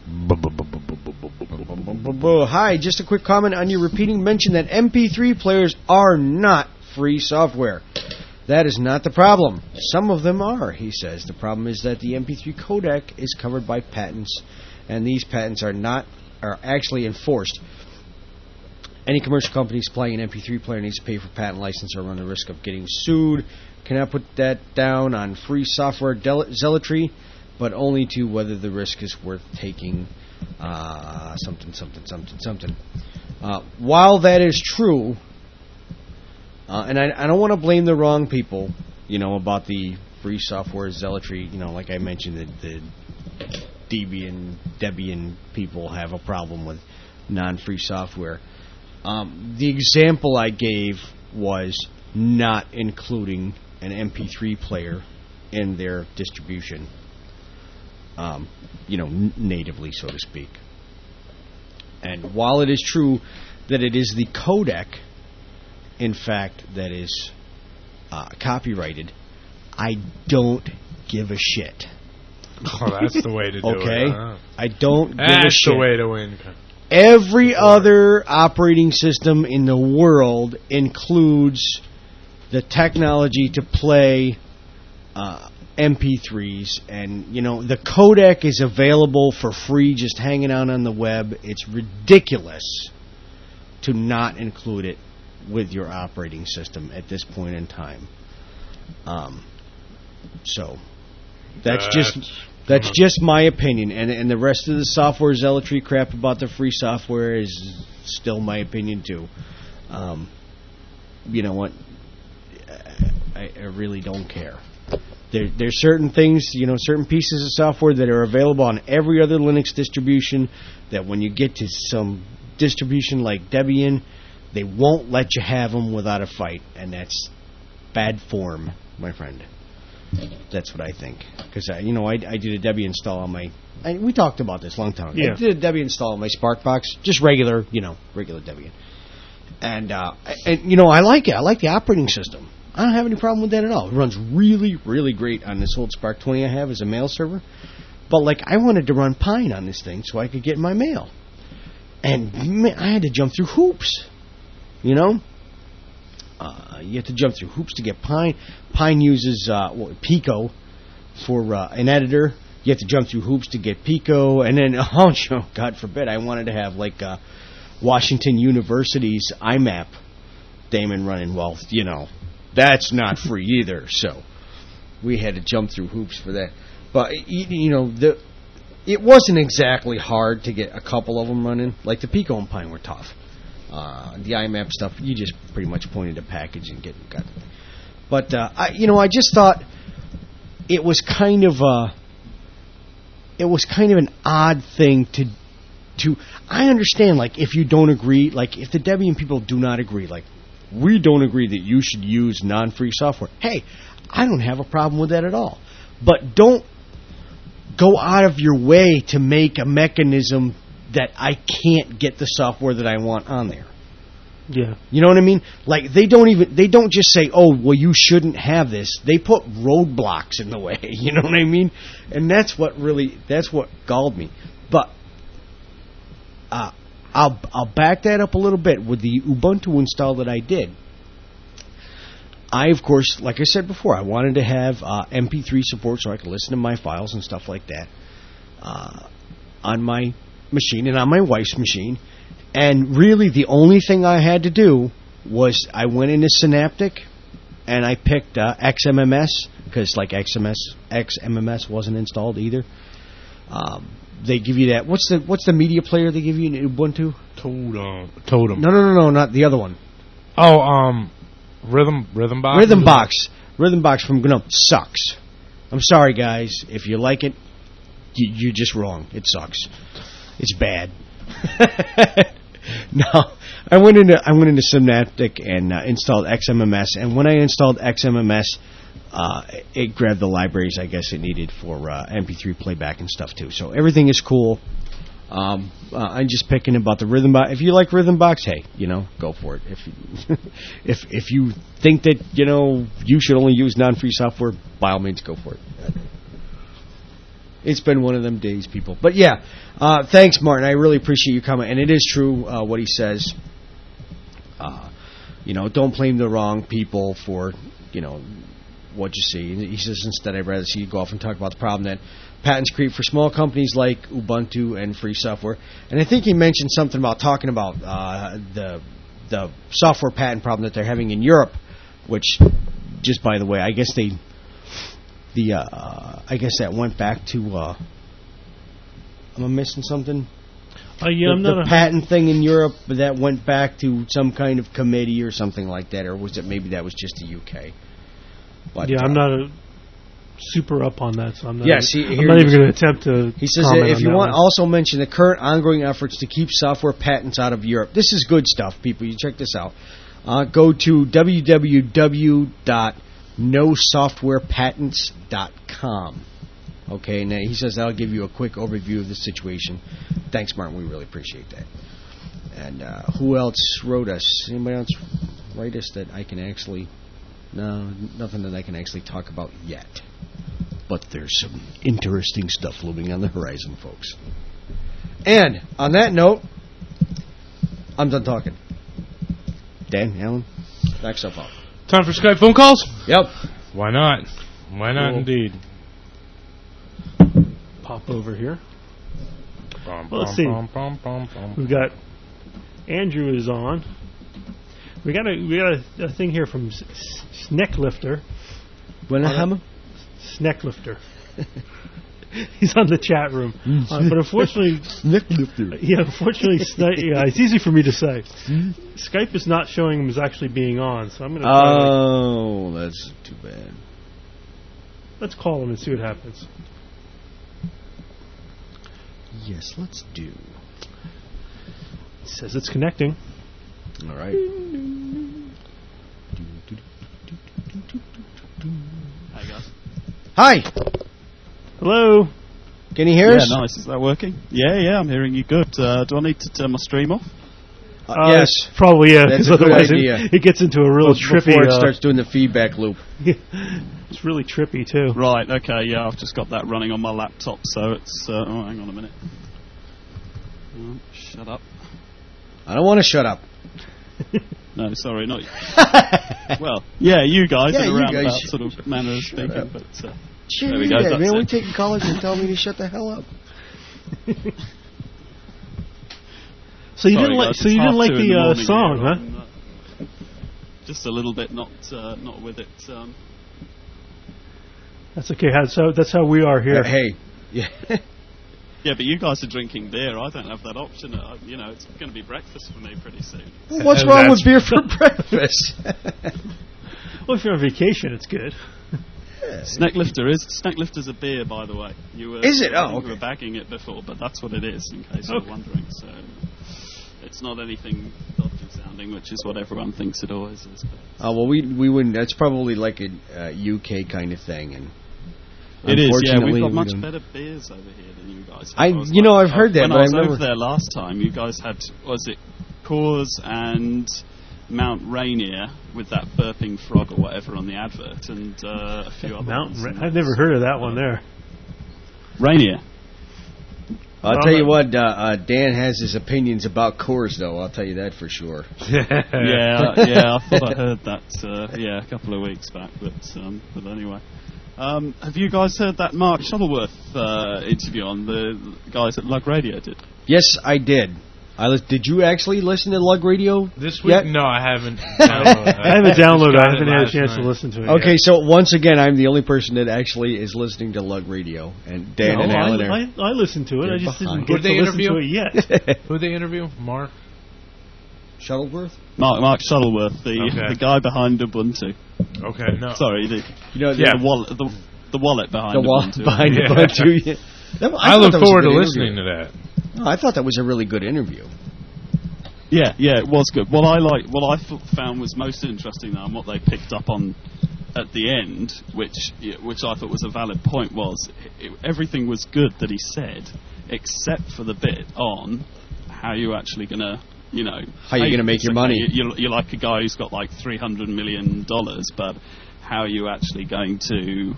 Hi, just a quick comment on your repeating mention that M P three players are not free software. That is not the problem. Some of them are, he says. The problem is that the M P three codec is covered by patents, and these patents are not are actually enforced. Any commercial company supplying an M P three player needs to pay for patent license or run the risk of getting sued. Cannot put that down on free software del- zealotry, but only to whether the risk is worth taking. Uh, something, something, something, something. Uh, while that is true, uh, and I, I don't want to blame the wrong people, you know, about the free software zealotry. You know, like I mentioned, the, the Debian, Debian people have a problem with non-free software. Um, the example I gave was not including an M P three player in their distribution. Um, you know, n- natively, so to speak. And while it is true that it is the codec, in fact, that is uh, copyrighted, I don't give a shit. Oh, that's the way to do okay? it. Huh? I don't give a That's shit. the way to win. Every other operating system in the world includes the technology to play uh, M P threes, and you know the codec is available for free, just hanging out on the web. It's ridiculous to not include it with your operating system at this point in time. Um, so, That's just that's just my opinion, and and the rest of the software zealotry crap about the free software is still my opinion too. Um, you know what? I, I really don't care. There, there's certain things, you know, certain pieces of software that are available on every other Linux distribution that when you get to some distribution like Debian, they won't let you have them without a fight, and that's bad form, my friend. That's what I think. Because, you know, I, I did a Debian install on my... I, we talked about this a long time ago. Yeah. I did a Debian install on my SparkBox, just regular, you know, regular Debian. And, uh, and, you know, I like it. I like the operating system. I don't have any problem with that at all. It runs really, really great on this old Spark twenty I have as a mail server. But, like, I wanted to run Pine on this thing so I could get my mail. And, man, I had to jump through hoops. You know? Uh, you have to jump through hoops to get Pine. Pine uses uh, what, Pico for uh, an editor. You have to jump through hoops to get Pico. And then, oh, God forbid, I wanted to have, like, uh, Washington University's I MAP daemon running. Well, you know, that's not free either. So we had to jump through hoops for that. But, you know, the it wasn't exactly hard to get a couple of them running. Like, the Pico and Pine were tough. Uh, the I MAP stuff, you just pretty much pointed a package and get got it. But, uh, I, you know, I just thought it was kind of a, it was kind of an odd thing to, to, I understand, like, if you don't agree, like, if the Debian people do not agree, like, we don't agree that you should use non-free software. Hey, I don't have a problem with that at all. But don't go out of your way to make a mechanism that I can't get the software that I want on there. Yeah. You know what I mean? Like, they don't even, they don't just say, oh, well, you shouldn't have this. They put roadblocks in the way. You know what I mean? And that's what really, that's what galled me. But, uh, I'll, I'll back that up a little bit with the Ubuntu install that I did. I, of course, like I said before, I wanted to have uh, M P three support so I could listen to my files and stuff like that uh, on my machine and on my wife's machine. And really the only thing I had to do was I went into Synaptic and I picked uh, X M M S because like X M M S wasn't installed either. Um, they give you that. What's the what's the media player they give you in Ubuntu? Totem. Totem. No, no, no, no, not the other one. Oh, um, Rhythm Rhythm Box. Rhythm Box. Rhythm Box from GNOME sucks. I'm sorry, guys. If you like it, you, you're just wrong. It sucks. It's bad. No, I went into I went into Synaptic and uh, installed X M M S, and when I installed X M M S, uh, it grabbed the libraries I guess it needed for uh, M P three playback and stuff too. So everything is cool. Um, uh, I'm just picking about the Rhythm Box. If you like Rhythm Box, hey, you know, go for it. If you, if if you think that you know you should only use non-free software, by all means, go for it. It's been one of them days, people. But yeah, uh, thanks, Martin. I really appreciate you coming. And it is true uh, what he says. Uh, you know, don't blame the wrong people for, you know, what you see. He says, instead, I'd rather see you go off and talk about the problem that patents create for small companies like Ubuntu and free software. And I think he mentioned something about talking about uh, the the software patent problem that they're having in Europe, which, just by the way, I guess they... The uh, I guess that went back to. Uh, am I missing something? Uh, yeah, the, I'm not the a patent thing in Europe, but that went back to some kind of committee or something like that, or was it maybe that was just the U K? But, yeah, uh, I'm not a super up on that, so I'm not. Yes, even, he, I'm not even going to attempt to. He says comment that if on you that want, one. also mention the current ongoing efforts to keep software patents out of Europe. This is good stuff, people. You check this out. Uh, go to w w w dot no software patents dot com. Okay, now he says that'll give you a quick overview of the situation. Thanks, Martin. We really appreciate that. And uh, who else wrote us? Anybody else write us that I can actually... No, nothing that I can actually talk about yet. But there's some interesting stuff looming on the horizon, folks. And on that note, I'm done talking. Dan, Alan, back stuff off. Time for Skype phone calls? Yep. Why not? Why not, Cool. indeed? Pop over here. Bum, Well, let's bum, see. bum, bum, bum, bum. We've got Andrew is on. We got a we got a, a thing here from S- S- Snecklifter. Wilhelm? Snecklifter. He's on the chat room. Uh, but unfortunately, yeah, unfortunately, Sni- yeah, it's easy for me to say. Skype is not showing him as actually being on, so I'm going to try like, Oh, that's too bad. let's call him and see what happens. Yes, let's do. It says it's connecting. All right. Hi, guys. Hi. Hello. Can you hear Yeah, us? nice. Is that working? Yeah, yeah, I'm hearing you good. Uh, do I need to turn my stream off? Uh, Uh, yes. Probably, yeah, That's because a good otherwise idea. it, it gets into a real Before trippy... it uh, starts doing the feedback loop. It's really trippy, too. Right, okay, yeah, I've just got that running on my laptop, so it's... Uh, oh, hang on a minute. Oh, shut up. I don't want to shut up. No, sorry, not you. Well, yeah, you guys Yeah, in a you roundabout guys. sort of manner of Shut speaking, up. but... Uh, Sure, there we go, yeah, that's man, we it. taking callers and tell me to shut the hell up. So you Sorry, didn't like, guys, so it's you didn't half like two in the, uh, morning song, here, huh? and, uh, just a little bit not uh, not with it. Um, That's okay. How, so that's how we are here. Uh, hey. Yeah. yeah, but you guys are drinking beer. I don't have that option. Uh, you know, it's going to be breakfast for me pretty soon. Well, what's And wrong that's- with beer for breakfast? Well, if you're on vacation, it's good. Snacklifter is Snacklifter's a beer, by the way. You were, Is it? I Oh, think you okay. were bagging it before, but that's what it is. In case you Okay. were wondering, so it's not anything dodgy sounding, which is what everyone thinks it always is. But Oh well, we we wouldn't. That's probably like a uh, U K kind of thing, and it is. Yeah, unfortunately, we've got we much don't- better beers over here than you guys. Have. I- was you know, like- I've heard that, When but I was I've over never- there last time, you guys had was it Coors and Mount Rainier with that burping frog or whatever on the advert, and uh, a few other Mountain. ones. Ra- I've never heard of that one there. Rainier. I'll Well, tell you uh, what, uh, uh, Dan has his opinions about Coors, though. I'll tell you that for sure. yeah, yeah, I thought I heard that. Uh, yeah, a couple of weeks back, but um, but anyway. Um, have you guys heard that Mark Shuttleworth uh, interview on the guys at Lug Radio did? Yes, I did. I li- did you actually listen to Lug Radio This week? yet? No, I haven't. downloaded. I haven't just downloaded it. got I haven't it had a last chance night. to listen to it Okay, yet. so once again, I'm the only person that actually is listening to Lug Radio, and Dan No, and Alan are. I, I, I listened to it. They're I just behind. didn't get Who'd they to listen interview? to it yet. Who'd they interview? Mark? Shuttleworth? Mark Mark Shuttleworth, the Okay. the guy behind Ubuntu. Okay, no. Sorry, the You know, Yeah. the wallet the, the wallet behind the wall Ubuntu. behind Yeah. Ubuntu. Yeah. That- I, thought look that was a forward to good listening interview. to that. No, I thought that was a really good interview. Yeah, yeah, it was good. What I like, what I f- found was most interesting though, and what they picked up on at the end, which which I thought was a valid point, was it, everything was good that he said, except for the bit on how you actually gonna, you know, How you hey, gonna make it's your okay, money. you- You're, you're like a guy who's got like three hundred million dollars, but how are you actually going to?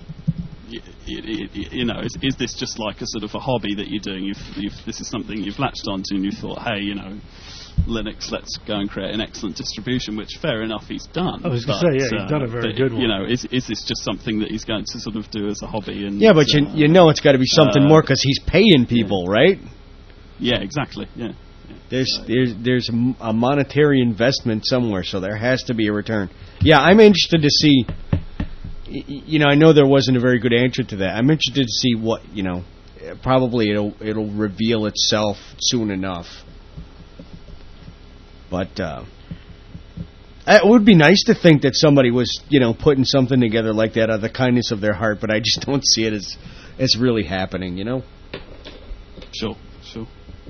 y- y- y- You know, is, is this just like a sort of a hobby that you're doing? You've, you've, this is something you've latched onto, and you thought, hey, you know, Linux, let's go and create an excellent distribution. Which, fair enough, he's done. I was gonna but, say, yeah, he's done a very but, good one. You know, is is this just something that he's going to sort of do as a hobby? And Yeah, but you, uh, you know it's got to be something uh, more because he's paying people, right? yeah, exactly. Yeah. There's there's there's a m- a monetary investment somewhere, so there has to be a return. Yeah, I'm interested to see. y- y- You know, I know there wasn't a very good answer to that. I'm interested to see what you know. uh, Probably it'll it'll reveal itself soon enough. But uh, it would be nice to think that somebody was you know putting something together like that out of the kindness of their heart. But I just don't see it as as really happening. You know. Sure. Sure.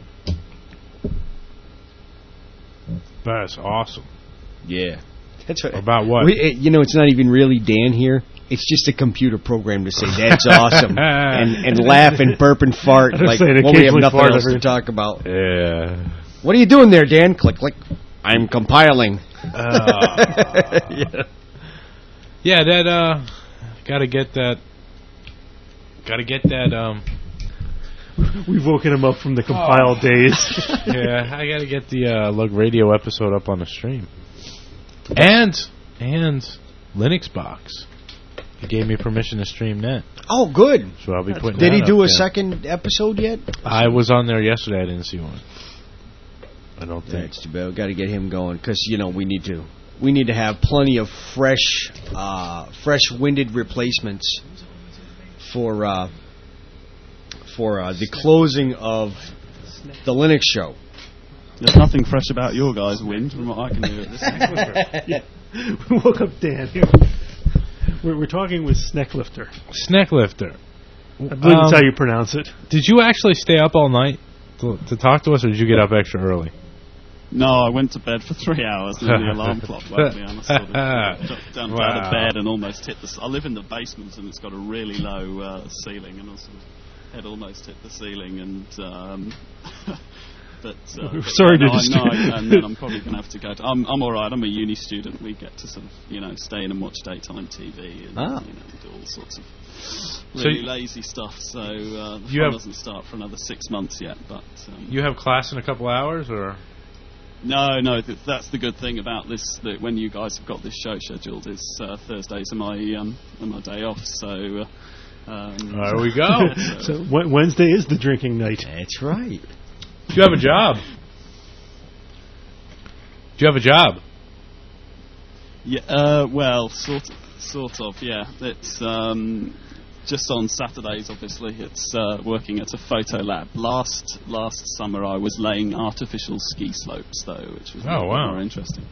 That's awesome. Yeah. That's what, About what? We, it, you know, it's not even really Dan here. It's just a computer program to say that's awesome and and laugh and burp and fart I was like saying, well, we have occasionally nothing fart else every- to talk about. Yeah. What are you doing there, Dan? Click, click. I'm compiling. Uh, yeah. Yeah, that, uh, gotta get that, gotta get that, um, We've woken him up from the compiled days. yeah, I gotta get the, uh, Lug Radio episode up on the stream. And, and Linux Box. He gave me permission to stream that. Oh, good. So I'll be putting Did that he up do a there. second episode yet? I was on there yesterday, I didn't see one. I don't think. That's too bad. We got to get him going because you know we need to. We need to have plenty of fresh, uh, fresh winded replacements for uh, for uh, the closing of the Linux show. There's nothing fresh about your guys' win from what I can hear at this point. Yeah. We woke up Dan here. We're, we're talking with Snecklifter. Snecklifter. I believe Um, that's how you pronounce it. Did you actually stay up all night to, to talk to us, or did you get up extra early? No, I went to bed for three hours and the alarm clock woke me and I sort of uh, jumped down Wow. out of bed and almost hit the... s- I live in the basement and it's got a really low uh, ceiling and I sort of head almost hit the ceiling and... Um, but, uh, but Sorry yeah, to no, I- disturb. no, I- and then I'm probably going to have to go... To, I'm, I'm all right. I'm a uni student. We get to sort of, you know, stay in and watch daytime T V and Ah. you know, do all sorts of So really you- lazy stuff. So uh, the You fun have- doesn't start for another six months yet, but... Um, You have class in a couple hours, or...? No, no, th- that's the good thing about this. That when you guys have got this show scheduled, is uh, Thursdays are my um, are my day off. So uh, um, There we go. So Wed- Wednesday is the drinking night. That's right. Do you have a job? Do you have a job? yeah, uh, well, sort of, sort of, yeah. It's um, just on Saturdays. Obviously, it's uh, working at a photo lab. Last last summer, I was laying artificial ski slopes, though, which was a Oh, little bit wow. more interesting.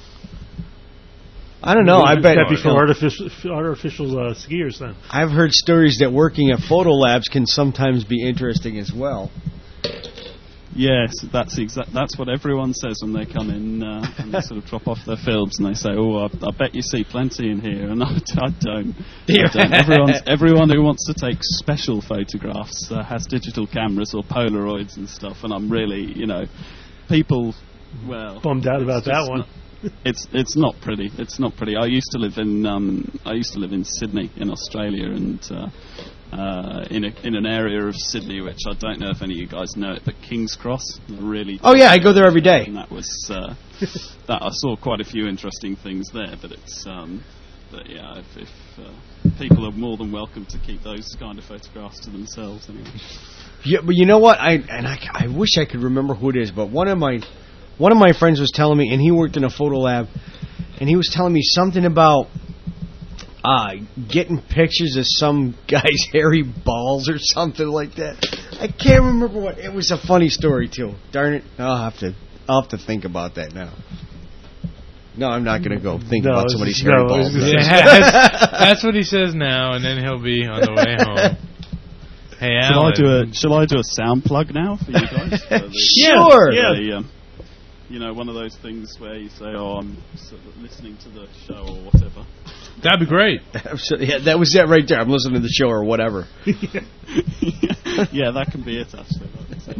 I don't know. I bet That'd be for artificial, artificial uh, skiers then. I've heard stories that working at photo labs can sometimes be interesting as well. Yes, that's exact. That's what everyone says when they come in uh, and they sort of drop off their films and they say, "Oh, I, I bet you see plenty in here," and I, I don't. I don't. Everyone, everyone who wants to take special photographs uh, has digital cameras or Polaroids and stuff, and I'm really, you know, people. Well, Bummed out it's about that just one. not- it's it's not pretty. It's not pretty. I used to live in um, I used to live in Sydney in Australia, and uh, uh, in a, in an area of Sydney which I don't know if any of you guys know it, but King's Cross, really. Oh yeah, I go there every day. And that was uh, that I saw quite a few interesting things there, but it's um, but yeah, if, if uh, people are more than welcome to keep those kind of photographs to themselves anyway. Yeah, but you know what? I and I, I wish I could remember who it is, but one of my one of my friends was telling me, and he worked in a photo lab, and he was telling me something about uh, getting pictures of some guy's hairy balls or something like that. I can't remember what. It was a funny story too. Darn it! I'll have to I'll have to think about that now. No, I'm not going to go think No, about it's- somebody's no, hairy it's balls. just- Yeah, that's, that's what he says now, and then he'll be on the way home. Hey, Shall I Alan. do a Shall I do a sound plug now for you guys? For the- Sure. Yeah. the, um, you know, one of those things where you say, "Oh, I'm sort of listening to the show" or whatever. That'd be great. Absolutely. Yeah, that was it right there. I'm listening to the show or whatever. Yeah, that can be it, actually. That's it.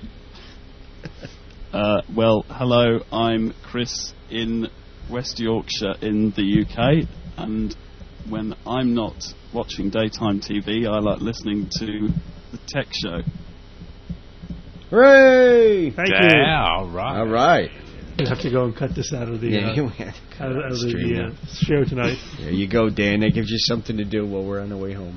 Uh, well, hello, I'm Chris in West Yorkshire in the U K, and when I'm not watching daytime T V, I like listening to the Tech Show. Hooray! Thank Yeah, you. all right. All right. You have to go and cut this out of the Yeah, uh, you had to cut out, it out of stream the now. uh, show tonight. There you go, Dan. That gives you something to do while we're on the way home.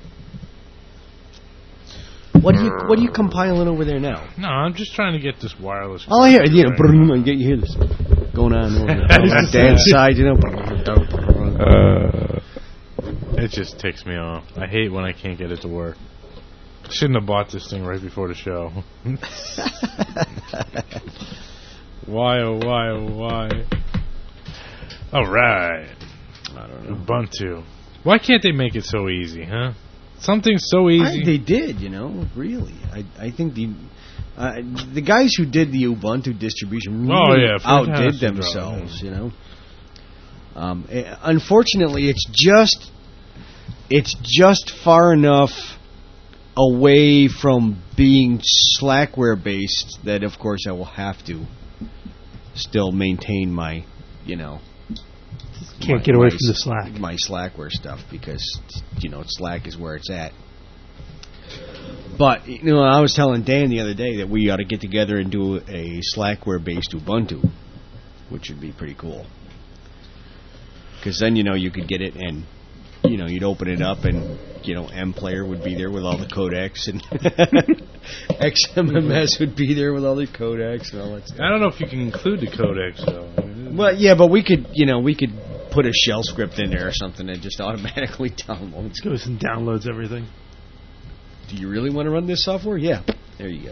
What are you What are you compiling over there now? No, I'm just trying to get this wireless. All I hear, you know, brrrr, and get you hear this going on over there. on Dan's side, you know. brrrr, brrrr. Uh, it just ticks me off. I hate when I can't get it to work. Shouldn't have bought this thing right before the show. Why, oh, why, oh, why? All right. I don't know. Ubuntu. Why can't they make it so easy, huh? Something so I, easy. they did, you know, really. I I think the uh, the guys who did the Ubuntu distribution really Oh, yeah, outdid fantastic job, themselves, yeah. you know. Um, eh, unfortunately, it's just it's just far enough away from being Slackware based that, of course, I will have to still maintain my, you know. Can't my- get away my from the s- Slack. My Slackware stuff because, you know, Slack is where it's at. But, you know, I was telling Dan the other day that we ought to get together and do a Slackware-based Ubuntu, which would be pretty cool. Because then, you know, you could get it and, you know, you'd open it up and, you know, MPlayer would be there with all the codecs and X M M S would be there with all the codecs and all that stuff. I don't know if you can include the codecs, though. Well, yeah, but we could, you know, we could put a shell script in there or something that just automatically downloads. Goes and downloads everything. Do you really want to run this software? Yeah. There you go.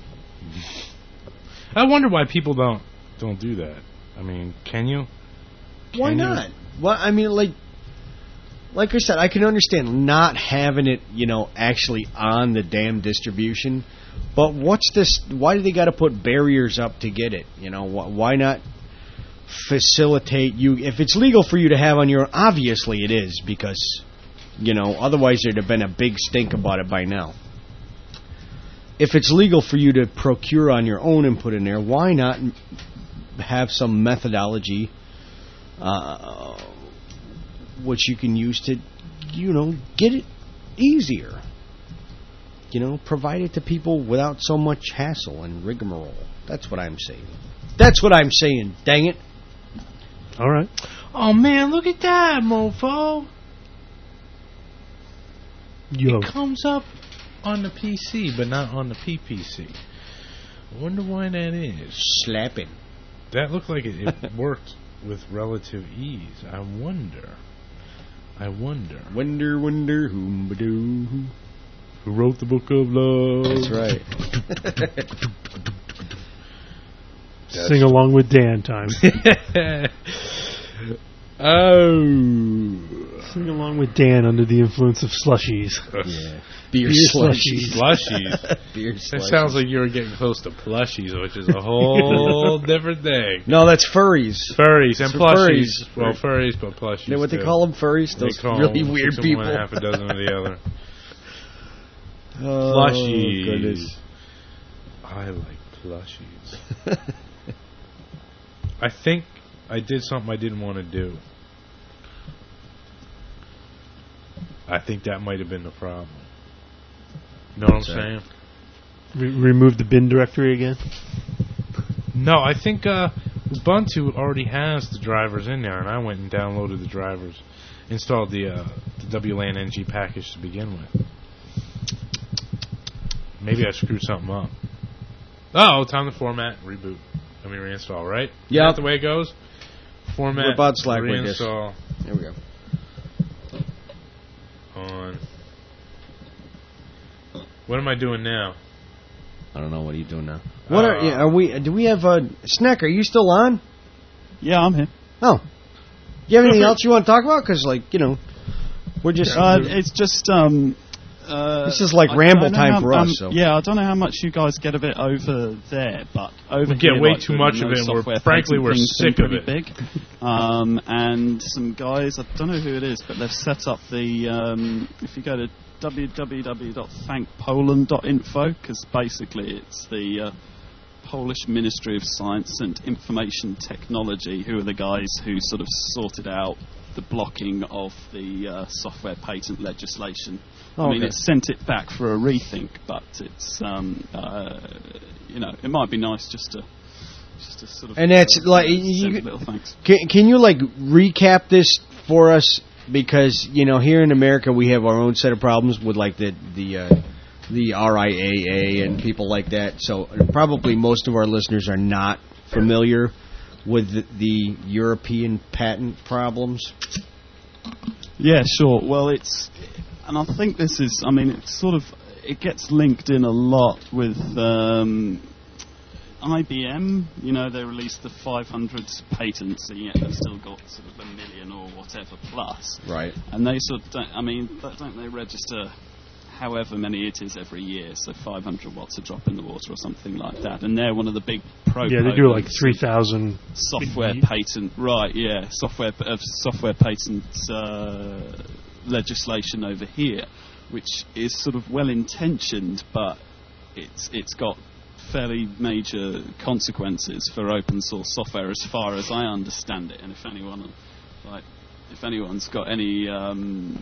I wonder why people don't don't do that. I mean, can you? Can Why you? not? Well, I mean, like, like I said, I can understand not having it, you know, actually on the damn distribution. But what's this? Why do they got to put barriers up to get it? You know, wh- why not facilitate you? If it's legal for you to have on your own, obviously it is, because, you know, otherwise there'd have been a big stink about it by now. If it's legal for you to procure on your own and put in there, why not have some methodology uh, which you can use to, you know, get it easier? You know, provide it to people without so much hassle and rigmarole. That's what I'm saying. That's what I'm saying, dang it. All right. Oh, man, look at that, mofo. Yo. It comes up on the P C, but not on the P P C. I wonder why that is. Slapping. That looked like it, it worked with relative ease. I wonder. I wonder. Wonder, wonder, whom-ba-doo. Who wrote the book of love? That's right. Sing along with Dan time. Oh. Sing along with Dan under the influence of slushies. Yeah. Beer, Beer slushies. Slushies. Beer That slushies. sounds like you were getting close to plushies, which is a whole different thing. No, that's furries. Furries and For plushies. furries. Well, furries, but plushies. You know what they too. call them, furries? They Those call really them weird six of people. one, half a dozen of the other. Oh, Plushies. goodness. I like plushies. I think I did something I didn't want to do. I think that might have been the problem. You know what I'm saying? Re- remove the bin directory again? No, I think uh, Ubuntu already has the drivers in there, and I went and downloaded the drivers, installed the, uh, the W LAN N G package to begin with. Maybe I screwed something up. Oh, time to format, reboot. Let me reinstall, right? Yeah. Is that the way it goes? Format, We're about slack with this. reinstall. There we go. On. What am I doing now? I don't know. What are you doing now? What Uh, are, yeah, are we? Do we have uh, Snack? Are you still on? Yeah, I'm here. Oh, do you have anything else you want to talk about? Because, like, you know, we're just. Uh, it's just um. Uh, This is like I ramble don't know time how- for us, um, so. Yeah, I don't know how much you guys get of it over there, but over We get here, way like, too the much of no it, and we're- software frankly, patent we're thing's been sick of pretty it. Big. Um, and some guys, I don't know who it is, but they've set up the. Um, if you go to w w w dot thank poland dot info, because basically it's the. Uh, Polish Ministry of Science and Information Technology, who are the guys who sort of sorted out the blocking of the uh, software patent legislation. Oh, I mean, okay. it's sent it back for a rethink, but it's um, uh, you know, it might be nice just to just to sort of And that's uh, like send you, a little thanks. Can, can you like recap this for us? Because, you know, here in America we have our own set of problems with like the the uh, the R I A A and people like that. So probably most of our listeners are not familiar with the, the European patent problems. Yeah, sure. Well, it's, and I think this is, I mean, it's sort of, it gets linked in a lot with um, I B M. You know, they released the five hundred patents, and yet they've still got sort of a million or whatever plus. Right. And they sort of don't, I mean, don't they register however many it is every year, so five hundred watts a drop in the water or something like that, and they're one of the big proponents. Yeah, they do like three thousand software patent, right? Yeah, software uh, software patent uh, legislation over here, which is sort of well intentioned, but it's it's got fairly major consequences for open source software, as far as I understand it. And if anyone like if anyone's got any um,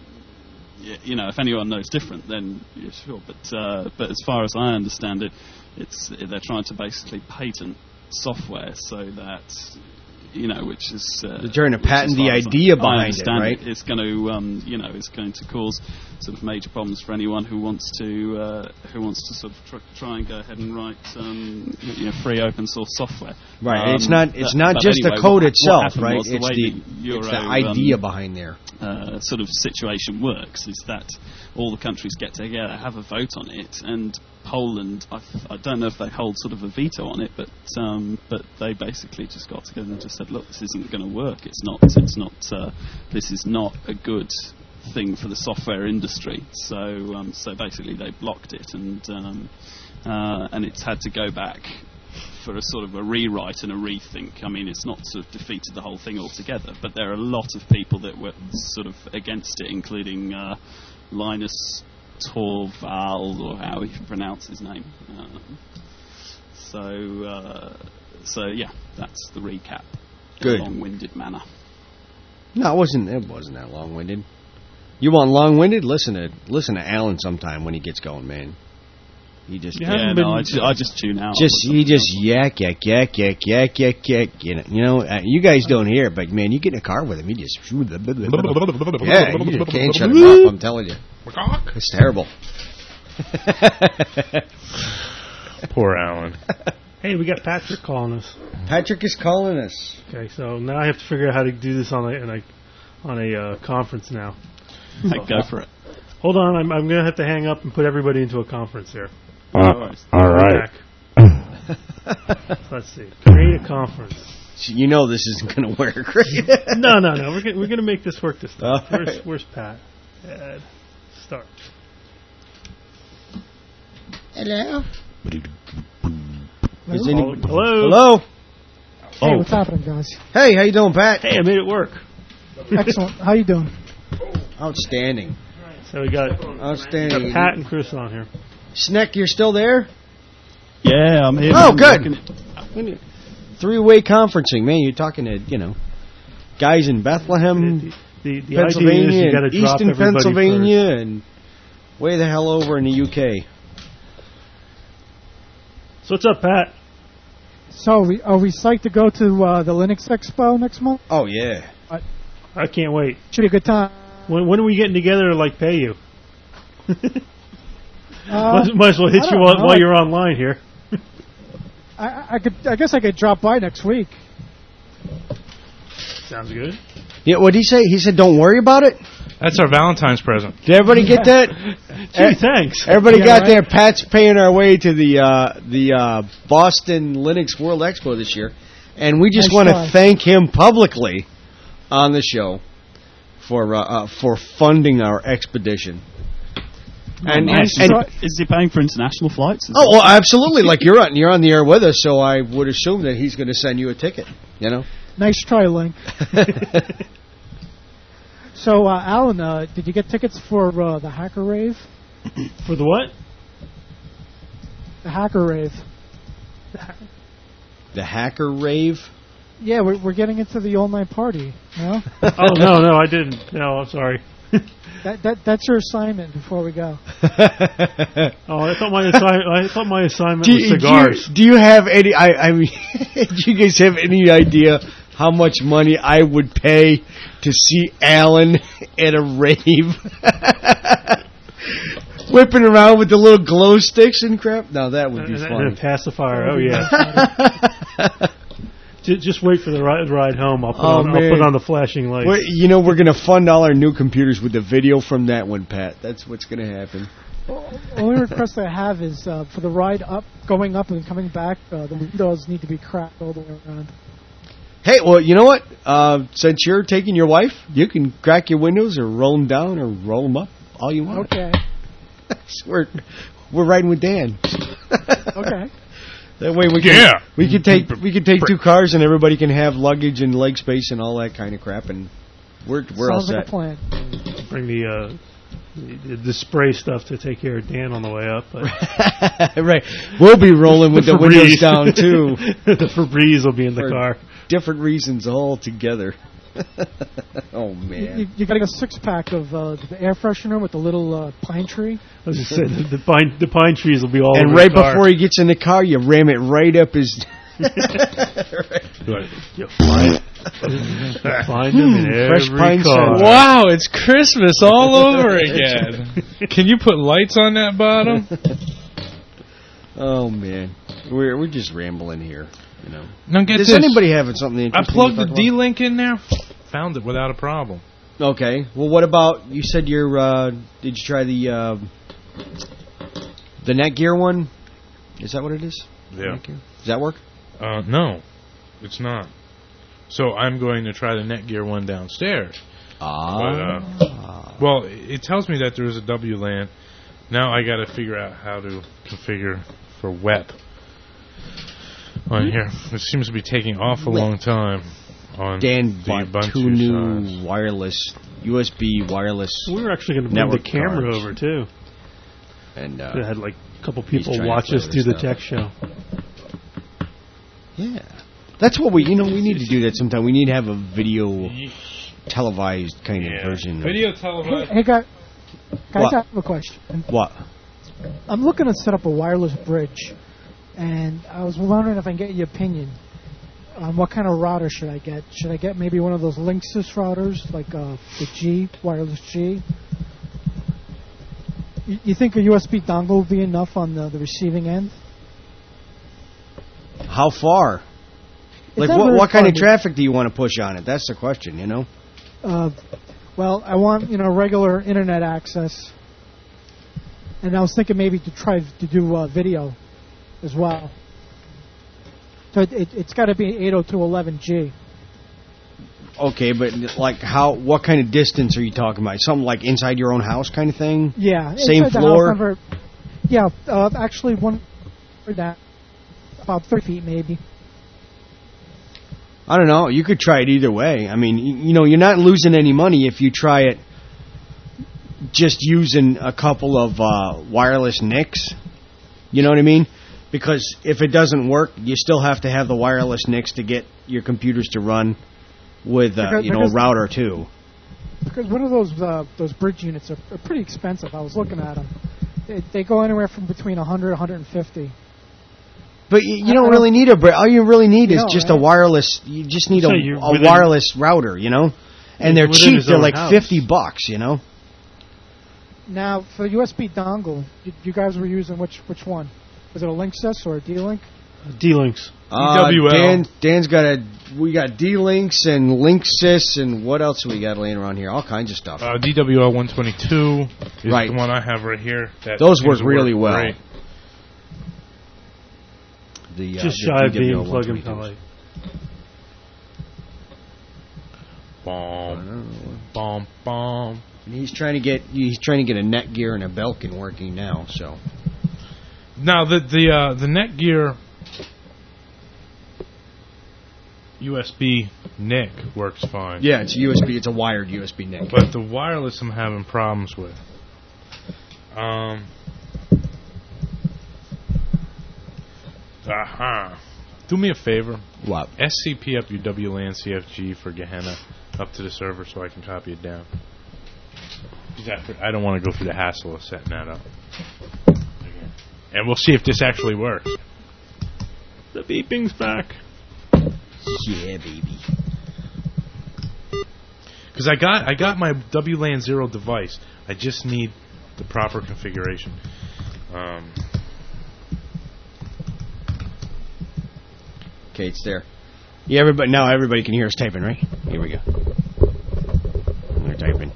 you know, if anyone knows different, then yeah, sure. But uh, but as far as I understand it, it's they're trying to basically patent software so that you know, which is uh, They're trying to which patent as the far as idea I behind it, understand right? It's going to, um, you know, it's going to cause sort of major problems for anyone who wants to uh, who wants to sort of tr- try and go ahead and write um, you know, free open source software. Right. Um, it's not. It's but- not but just anyway, the code what, itself, what happened right? was It's way the, the Euro, it's the idea um, behind there. Uh, sort of situation works is that all the countries get together, have a vote on it, and Poland, I, I don't know if they hold sort of a veto on it, but um, but they basically just got together and just said, look, this isn't going to work. It's not. It's not. Uh, this is not a good thing for the software industry. So um, so basically they blocked it, and um, uh, and it's had to go back for a sort of a rewrite and a rethink. I mean, it's not sort of defeated the whole thing altogether, but there are a lot of people that were sort of against it, including uh, Linus Torvald, or how you pronounce his name. Uh, so, uh, so yeah, that's the recap. Good. In a long-winded manner. No, it wasn't. It wasn't that long-winded. You want long-winded? Listen to listen to Alan sometime when he gets going, man. He just yeah, no, I just, I just tune out. Just he just yak yak yak yak yak yak yak. You know, you know. Uh, you guys don't hear it, but man, you get in a car with him, he just yeah, you just can't shut him up. I'm telling you, it's terrible. Poor Alan. Hey, we got Patrick calling us. Patrick is calling us. Okay, so now I have to figure out how to do this on a, in a on a uh, conference now. So, go for it. Hold on, I'm, I'm going to have to hang up and put everybody into a conference here. Uh, all right. Let's see. Create a conference. You know this isn't going to work, right? no, no, no. We're gonna, we're going to make this work this time. All Where's, right. where's Pat? Add. Start. Hello. Is any- Hello. Hello. Hey, Oh. what's happening, guys? Hey, how you doing, Pat? Hey, I made it work. Excellent. How you doing? Outstanding. So we got, Outstanding. got Pat and Chris on here. Sneck, you're still there? Yeah, I'm here. Oh, I'm good. working. Three-way conferencing, man. You're talking to, you know, guys in Bethlehem, The, the, the Pennsylvania, idea is you got to and drop Eastern everybody Pennsylvania, first. and way the hell over in the U K. So what's up, Pat? So, we, are we psyched to go to uh, the Linux Expo next month? Oh, yeah. I can't wait. Should be a good time. When, when are we getting together to, like, pay you? Uh, might, might as well hit I you don't while, know. while you're online here. I, I could. I guess I could drop by next week. Sounds good. Yeah, what did he say? He said, don't worry about it? That's our Valentine's present. Did everybody get that? Gee, thanks. Everybody Yeah, got right. there. Pat's paying our way to the uh, the uh, Boston Linux World Expo this year, and we just Nice want to try. thank him publicly on the show for uh, uh, for funding our expedition. And, Nice. and, and Is he paying for international flights? as oh, well? well, absolutely! Like you're on you're on the air with us, so I would assume that he's going to send you a ticket. You know. Nice try, Link. So, uh, Alan, uh, did you get tickets for uh, the Hacker Rave? For the what? The Hacker Rave. The hacker rave. Yeah, we're, we're getting into the all-night party. You know? Oh, no, no, I didn't. No, I'm sorry. that, that that's your assignment before we go. Oh, I thought my assi- I thought my assignment Do, was you- do, cigars. you, do you have any? I, I mean, do you guys have any idea how much money I would pay to see Alan at a rave, whipping around with the little glow sticks and crap? No, that would be and, and fun. a pacifier. Oh yeah. Ju- Just wait for the ride, ride home. I'll put, Oh, on, I'll man. put on the flashing lights. Well, you know, we're going to fund all our new computers with the video from that one, Pat. That's what's going to happen. Only request I have is uh, for the ride up, going up and coming back, uh, the windows need to be cracked all the way around. Hey, well, you know what? Uh, since you're taking your wife, you can crack your windows or roll them down or roll them up all you want. Okay. we're we're riding with Dan. Okay. That way we can Yeah. we can take we can take two cars and everybody can have luggage and leg space and all that kind of crap, and we're we're all Sounds like set. a plan. Bring the, uh, the the spray stuff to take care of Dan on the way up. But Right, we'll be rolling with the, Febreze. windows down too. The Febreze will be in the For car. Different reasons altogether. Oh You, man. you, you got to get a six pack of uh, the air freshener with the little uh, pine tree. I was just saying, the, the pine the pine trees will be all And over right the car. before he gets in the car, you ram it right up his. Right. Good. You find, find them in every Fresh Pine car. Center. Wow, it's Christmas all over again. Can you put lights on that bottom? Oh man, we're we're just rambling here. You know. Now get Does this. anybody have something I interesting? plugged to the talk D-Link in there. Found it without a problem. about? Okay. Well, what about you? Said your. Uh, did you try the uh, the Netgear one? Is that what it is? Yeah. Netgear? Does that work? Uh, no, it's not. So I'm going to try the Netgear one downstairs. Ah. But, uh, well, it tells me that there is a W LAN. Now I got to figure out how to configure for W E P on here. It seems to be taking awful W E P. long time on Dan the bought Ubuntu two new size. wireless U S B wireless. We were actually going to bring the network camera cards. over too. And uh, We had like a couple he's people trying to watch play us with do the stuff. tech show. Yeah, that's what we. You know, we need to do that sometime. We need to have a video televised kind of Yeah. version. Video Hey, televised. hey guys, guys, What? I have a question. What? I'm looking to set up a wireless bridge, and I was wondering if I can get your opinion on what kind of router should I get. Should I get maybe one of those Linksys routers, like uh, the G, wireless G? You, you think a U S B dongle would be enough on the, the receiving end? How far? Like not what? very What kind far, of but- traffic do you want to push on it? That's the question. You know. Uh, well, I want you know regular internet access, and I was thinking maybe to try to do uh, video as well. So it, it, it's got to be eight oh two dot eleven G. Okay, but like how? What kind of distance are you talking about? Something like inside your own house kind of thing? Yeah, Same inside the floor? house number- yeah, uh, actually one for that about thirty feet maybe. I don't know. You could try it either way. I mean, you, you know, you're not losing any money if you try it just using a couple of uh, wireless N I Cs. You know what I mean? Because if it doesn't work, you still have to have the wireless N I Cs to get your computers to run with, uh, Because- you know, a because- router too. Because one of those uh, those bridge units are, are pretty expensive. I was looking at them. They, they go anywhere from between one hundred and one hundred fifty. But you, you I- don't I really don't- need a bridge. All you really need is No, just right? a wireless. You just need So a, you're a within- wireless router, you know. And they're Within cheap. his They're own like house. fifty bucks, you know. Now for the U S B dongle, you, you guys were using which which one? Was it a Linksys or a D-Link? D-Links. Uh, D W L. Dan, Dan's got a. We got D-Links and Linksys and what else we got laying around here? All kinds of stuff. Uh, D W L one twenty-two is Right. the one I have right here. That Those seems work to really well. great. The, uh, Just the shy of D W L being plug and one twenty-twos. play. Bomb, bomb, bomb. And he's trying to get he's trying to get a Netgear and a Belkin working now. So Now the the uh, the Netgear U S B N I C works fine. yeah, it's a U S B. It's a wired U S B N I C. But the wireless I'm having problems with. Um. Aha. Do me a favor. What? S C P up your W LAN C F G for Gehenna up to the server so I can copy it down. 'Cause after- I don't want to go through the hassle of setting that up. And we'll see if this actually works. The beeping's back. Yeah, baby. Because I got I got my W LAN zero device. I just need the proper configuration. Um, Okay, it's there. Yeah, everybody now everybody can hear us typing, right? Here we go. We're typing.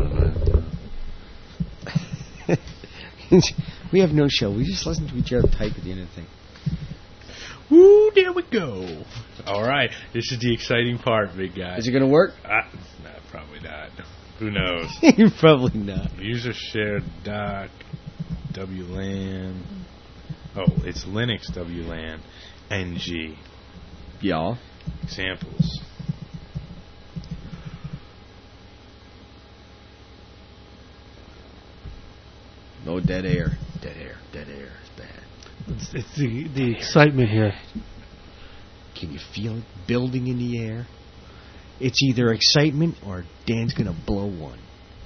We have no show. We just listen to each other type at the end of the thing. Woo, there we go. All right, this is the exciting part, big guy. Is it going to work? Uh, nah, probably not. Who knows? Probably not. User shared doc, W LAN. Oh, it's Linux W LAN, N G. Yeah. Examples. No dead air. Dead air. Dead air. It's bad. It's, it's the the excitement here. Can you feel it building in the air? It's either excitement or Dan's going to blow one.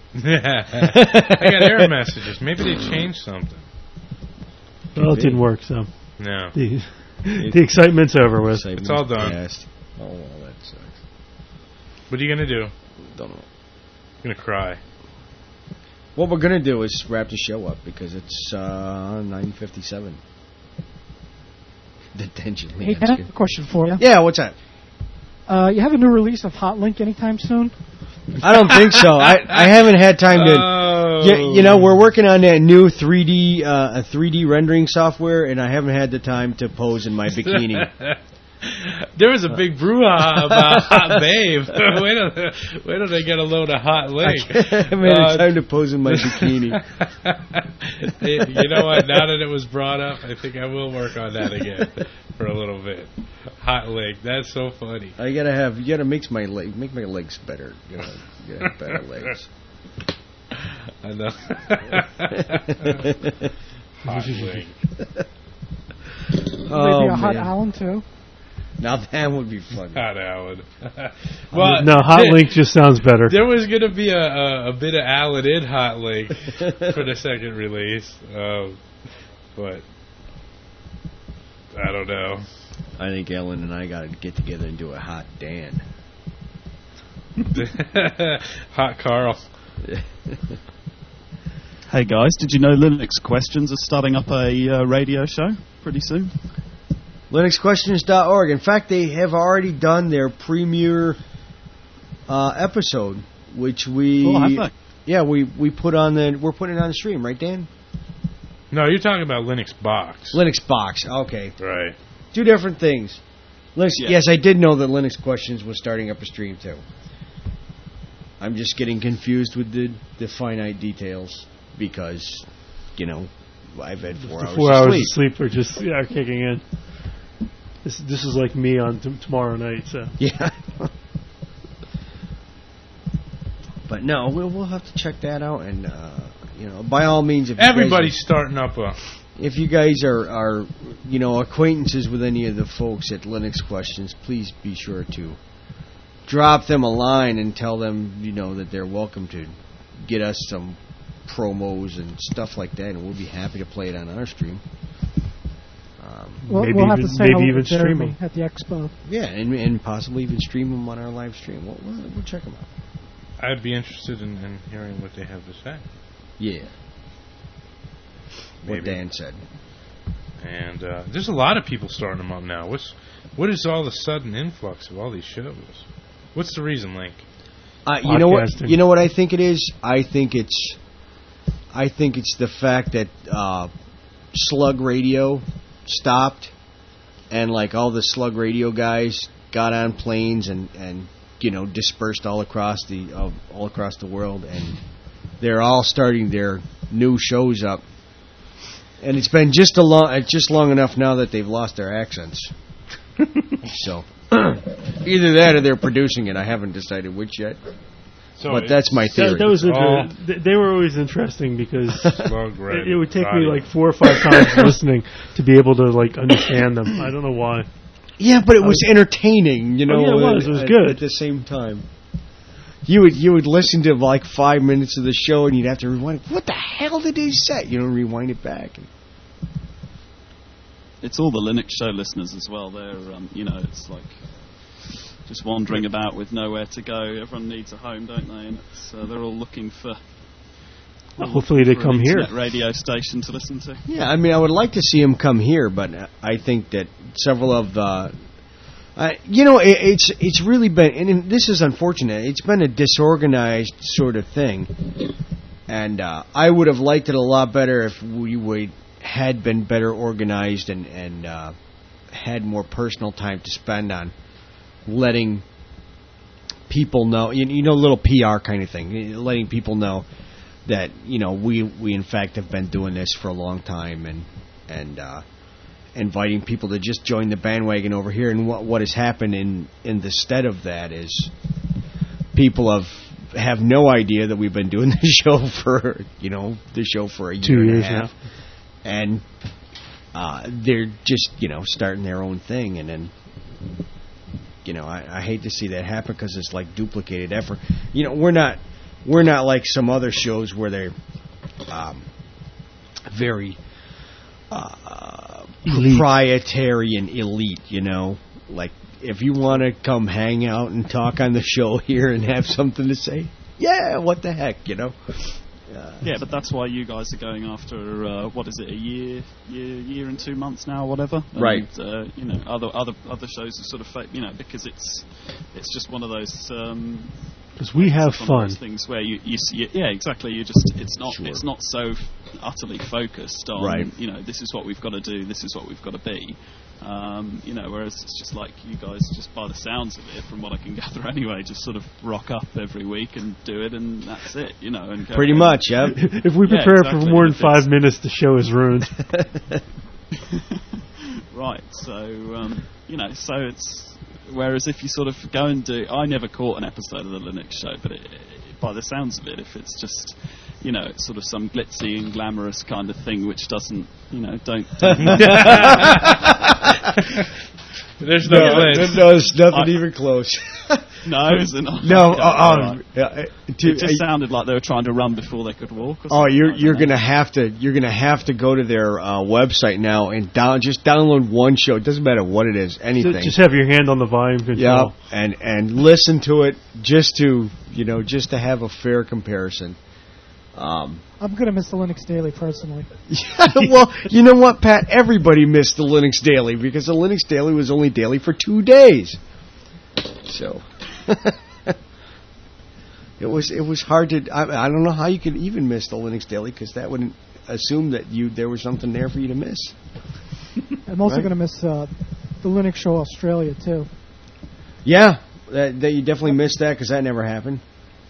I got error messages. Maybe they changed something. Well, it didn't work, so No. the the excitement's over with. It's all done. Past. Oh, well, that sucks. What are you gonna do? Don't know. I'm gonna cry. What we're gonna do is wrap the show up because it's uh, nine fifty-seven. The tension. Hey, Dan, I have a question for you. Yeah, what's that? Uh, you have a new release of Hot Link anytime soon? I don't think so. I, I haven't had time to. Oh. You, you know, we're working on that new three D uh, three D rendering software, and I haven't had the time to pose in my bikini. There was a big brouhaha about Hot Babe. wait, till, wait till they get a load of Hot Link. I haven't had Uh, time to pose in my bikini. Hey, you know what? Now that it was brought up, I think I will work on that again for a little bit. Hot Link. That's so funny. I gotta have. You gotta make my leg, make my legs better. You know, you gotta have better legs. I know. Hot Link. Oh, Maybe a Hot man. Allen, too? Now that would be fun. Hot Alan. well, no, Hot there, Link just sounds better. There was going to be a, a, a bit of Alan in Hot Link for the second release, um, but I don't know. I think Ellen and I gotta get together and do a Hot Dan. Hot Carl. Hey guys, did you know Linux Questions are starting up a uh, radio show pretty soon? Linux Questions dot org. In fact, they have already done their premiere uh, episode, which we Oh, have they? yeah we we put on the we're putting it on the stream, right, Dan? No, you're talking about Linux Box. Linux Box. Okay, Right. two different things. Linux. Yeah. Yes, I did know that Linux Questions was starting up a stream too. I'm just getting confused with the the finite details because, you know, I've had four The hours four of hours sleep. of sleep are just yeah kicking in. This this is like me on t- tomorrow night. So Yeah. But no, we'll we'll have to check that out, and uh, you know, by all means, if you Everybody's guys starting up a. if you guys are are you know acquaintances with any of the folks at Linux Questions, please be sure to drop them a line and tell them you know that they're welcome to get us some promos and stuff like that, and we'll be happy to play it on our stream. Um, We'll, Maybe we'll have even- to say maybe hello even to Jeremy streaming. at the expo. yeah, and and possibly even stream them on our live stream. We'll, we'll, we'll check them out. I'd be interested in, in hearing what they have to say. Yeah. What Maybe. Dan said. And uh, there's a lot of people starting them up now. What's what is all the sudden influx of all these shows? What's the reason, Link? Uh, you know what? Podcasting. You know what I think it is. I think it's, I think it's the fact that uh, Slug Radio stopped, and like all the Slug Radio guys got on planes and, and you know dispersed all across the uh, all across the world, and they're all starting their new shows up. And it's been just a long, just long enough now that they've lost their accents. So either that or they're producing it. I haven't decided which yet. So but that's my theory. that, that was Oh. inter- th- they were always interesting because Slug it, it would take Radio. me like four or five times listening to be able to like understand them. I don't know why. Yeah, but it was entertaining, you know. Oh, yeah, it was. It was at, good. At the same time. You would you would listen to like five minutes of the show and you'd have to rewind. What the hell did he say? You know, rewind it back. It's all the Linux show listeners as well. They're, um, you know, it's like just wandering about with nowhere to go. Everyone needs a home, don't they? And it's, uh, they're all looking for. Well, hopefully they for come an here. internet radio station to listen to. Yeah, I mean, I would like to see him come here, but I think that several of the, uh, you know, it, it's it's really been, and this is unfortunate. It's been a disorganized sort of thing, and uh, I would have liked it a lot better if we would had been better organized and and uh, had more personal time to spend on letting people know, you, you know, a little P R kind of thing, letting people know that, you know, we we in fact have been doing this for a long time, and and uh, inviting people to just join the bandwagon over here. And what what has happened in in the stead of that is people have have no idea that we've been doing the show for you know the show for a year Two and years a half, now. and uh, they're just you know starting their own thing, and then. You know, I, I hate to see that happen because it's like duplicated effort. You know, we're not we're not like some other shows where they're um, very uh, proprietary and elite. You know, like if you want to come hang out and talk on the show here and have something to say, yeah, what the heck, you know? Uh, yeah, but that's why you guys are going after uh, what is it, a year, year, year and two months now, or whatever. And, right. Uh, you know, other other other shows are sort of fake, you know, because it's it's just one of those. Um, Because we have one fun. Of those things where you, you see, yeah, exactly. You just it's not Sure. it's not so f- utterly focused on Right. you know this is what we've got to do, this is what we've got to be. Um, you know, whereas it's just like you guys, just by the sounds of it, from what I can gather anyway, just sort of rock up every week and do it, and that's it, you know. And go Pretty and- much, yeah. If we Yeah, prepare exactly. for more than If it's- five minutes, the show is ruined. Right, so um, you know, so it's whereas if you sort of go and do, I never caught an episode of the Linux Show, but it, it, by the sounds of it, if it's just you know, it's sort of some glitzy and glamorous kind of thing, which doesn't, you know, don't. don't There's no, no, glitch. no, there's nothing I- even close. no, is it not? No, Okay, uh, all um, right. yeah, uh, to- It just uh, sounded like they were trying to run before they could walk. Or Oh, something you're like you're that. gonna have to you're gonna have to go to their uh, website now and down just download one show. It doesn't matter what it is, anything. So just have your hand on the volume control. Yeah, and and listen to it just to you know just to have a fair comparison. Um, I'm gonna miss the Linux Daily personally. well, you know what, Pat? Everybody missed the Linux Daily because the Linux Daily was only daily for two days. So it was it was hard to. I, I don't know how you could even miss the Linux Daily because that would assume that you there was something there for you to miss. I'm also Right. gonna miss uh, the Linux Show Australia too. Yeah, that, that you definitely missed that because that never happened.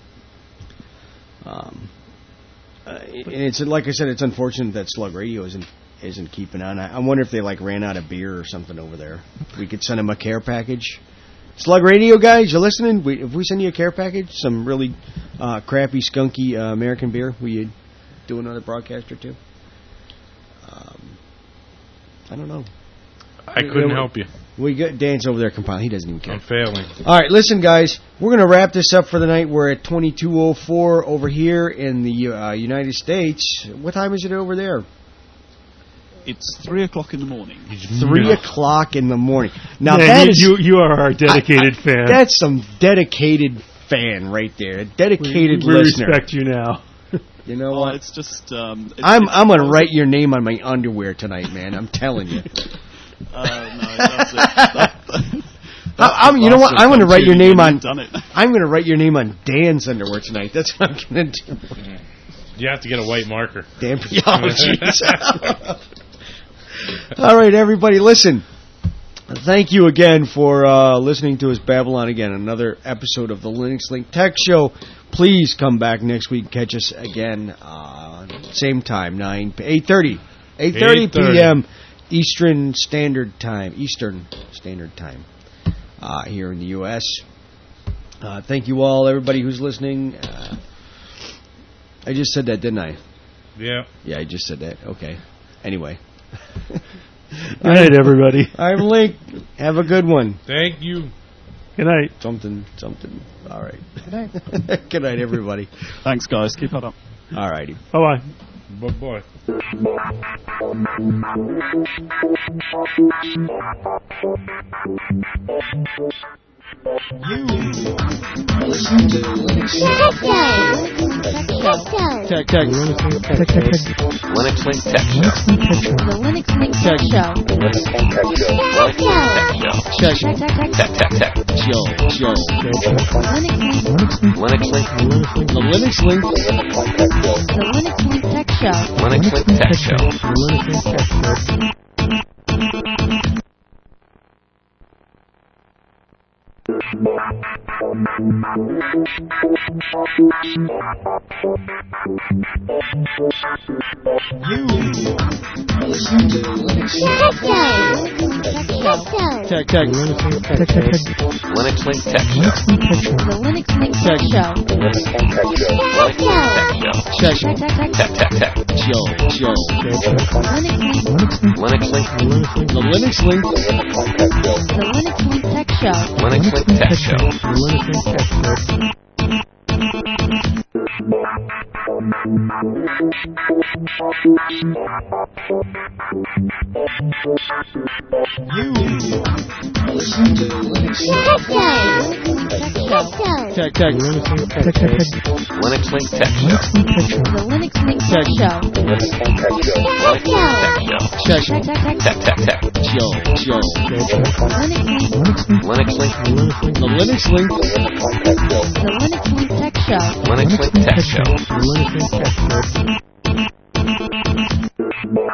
Um, uh, and it's like I said, it's unfortunate that Slug Radio isn't isn't keeping on. I, I wonder if they like ran out of beer or something over there. We could send them a care package. Slug Radio guys, you listening? We, if we send you a care package, some really uh, crappy, skunky uh, American beer, will you do another broadcast or two? Um, I don't know. I couldn't help you. We got Dan's over there compiling. He doesn't even care. I'm failing. All right, listen, guys. We're going to wrap this up for the night. We're at twenty-two oh four over here in the uh, United States. What time is it over there? It's three o'clock in the morning. Three o'clock in the morning. Now Man, that you, is you you are our dedicated I- I- fan. That's some dedicated fan right there. A dedicated we, we listener. respect you now. You know Well, what? it's just. Um, it's, I'm it's I'm going to write your name on my underwear tonight, man. I'm telling you. Uh, no, that's it. That, I, I'm, you know what? I'm going to write your name on. Done it. I'm going to write your name on Dan's underwear tonight. That's what I'm going to do. You have to get a white marker. Damn. Oh, jeez. All right, everybody, listen. Thank you again for uh, listening to us babble on again. Another episode of the Linux Link Tech Show. Please come back next week. Catch us again, uh, same time, nine eight thirty, eight thirty p.m. Eastern Standard Time. Eastern Standard Time uh, here in the U S Uh, thank you all, everybody who's listening. Uh, I just said that, didn't I? Yeah. Yeah, I just said that. Okay. Anyway. Good night, everybody. I'm Link. Have a good one. Thank you. Good night. Something, something. All right. Good night. Good night, everybody. Thanks, guys. Keep it up. All righty. Bye-bye. Bye-bye. You listen to Linux Tech, tech. Tech, tech, tech. Linux Link Tech Show. The Linux Link Tech Show. Linux Link Tech Show. Linux Link Tech Show. Tech, Tech, tech, tech. Tech, tech, tech. show, show. Linux Link. Linux Link. The Linux Link. The Linux Link Tech Show. Linux Link Tech Show. You listen to Linux Tech, tech. Tech, tech, tech. Linux Link Tech Show. The Linux Link Tech Show. Linux Link Tech Show. Linux Link Tech Show. Tech, Tech, tech, tech. Tech, tech, tech. show, show. Linux Link. Linux Link. The Linux Link. The Linux Link Tech Show. Linux Link Tech Show. You listen to Linux Tech Tech. Linux Link Tech Show. The Linux Link Tech Show. Check. Tech Tech Tech. Show. Show. Linux Link. The Linux Link. The Linux Link Tech Show. Linux Link Tech Show. The Linux Link Tech Show.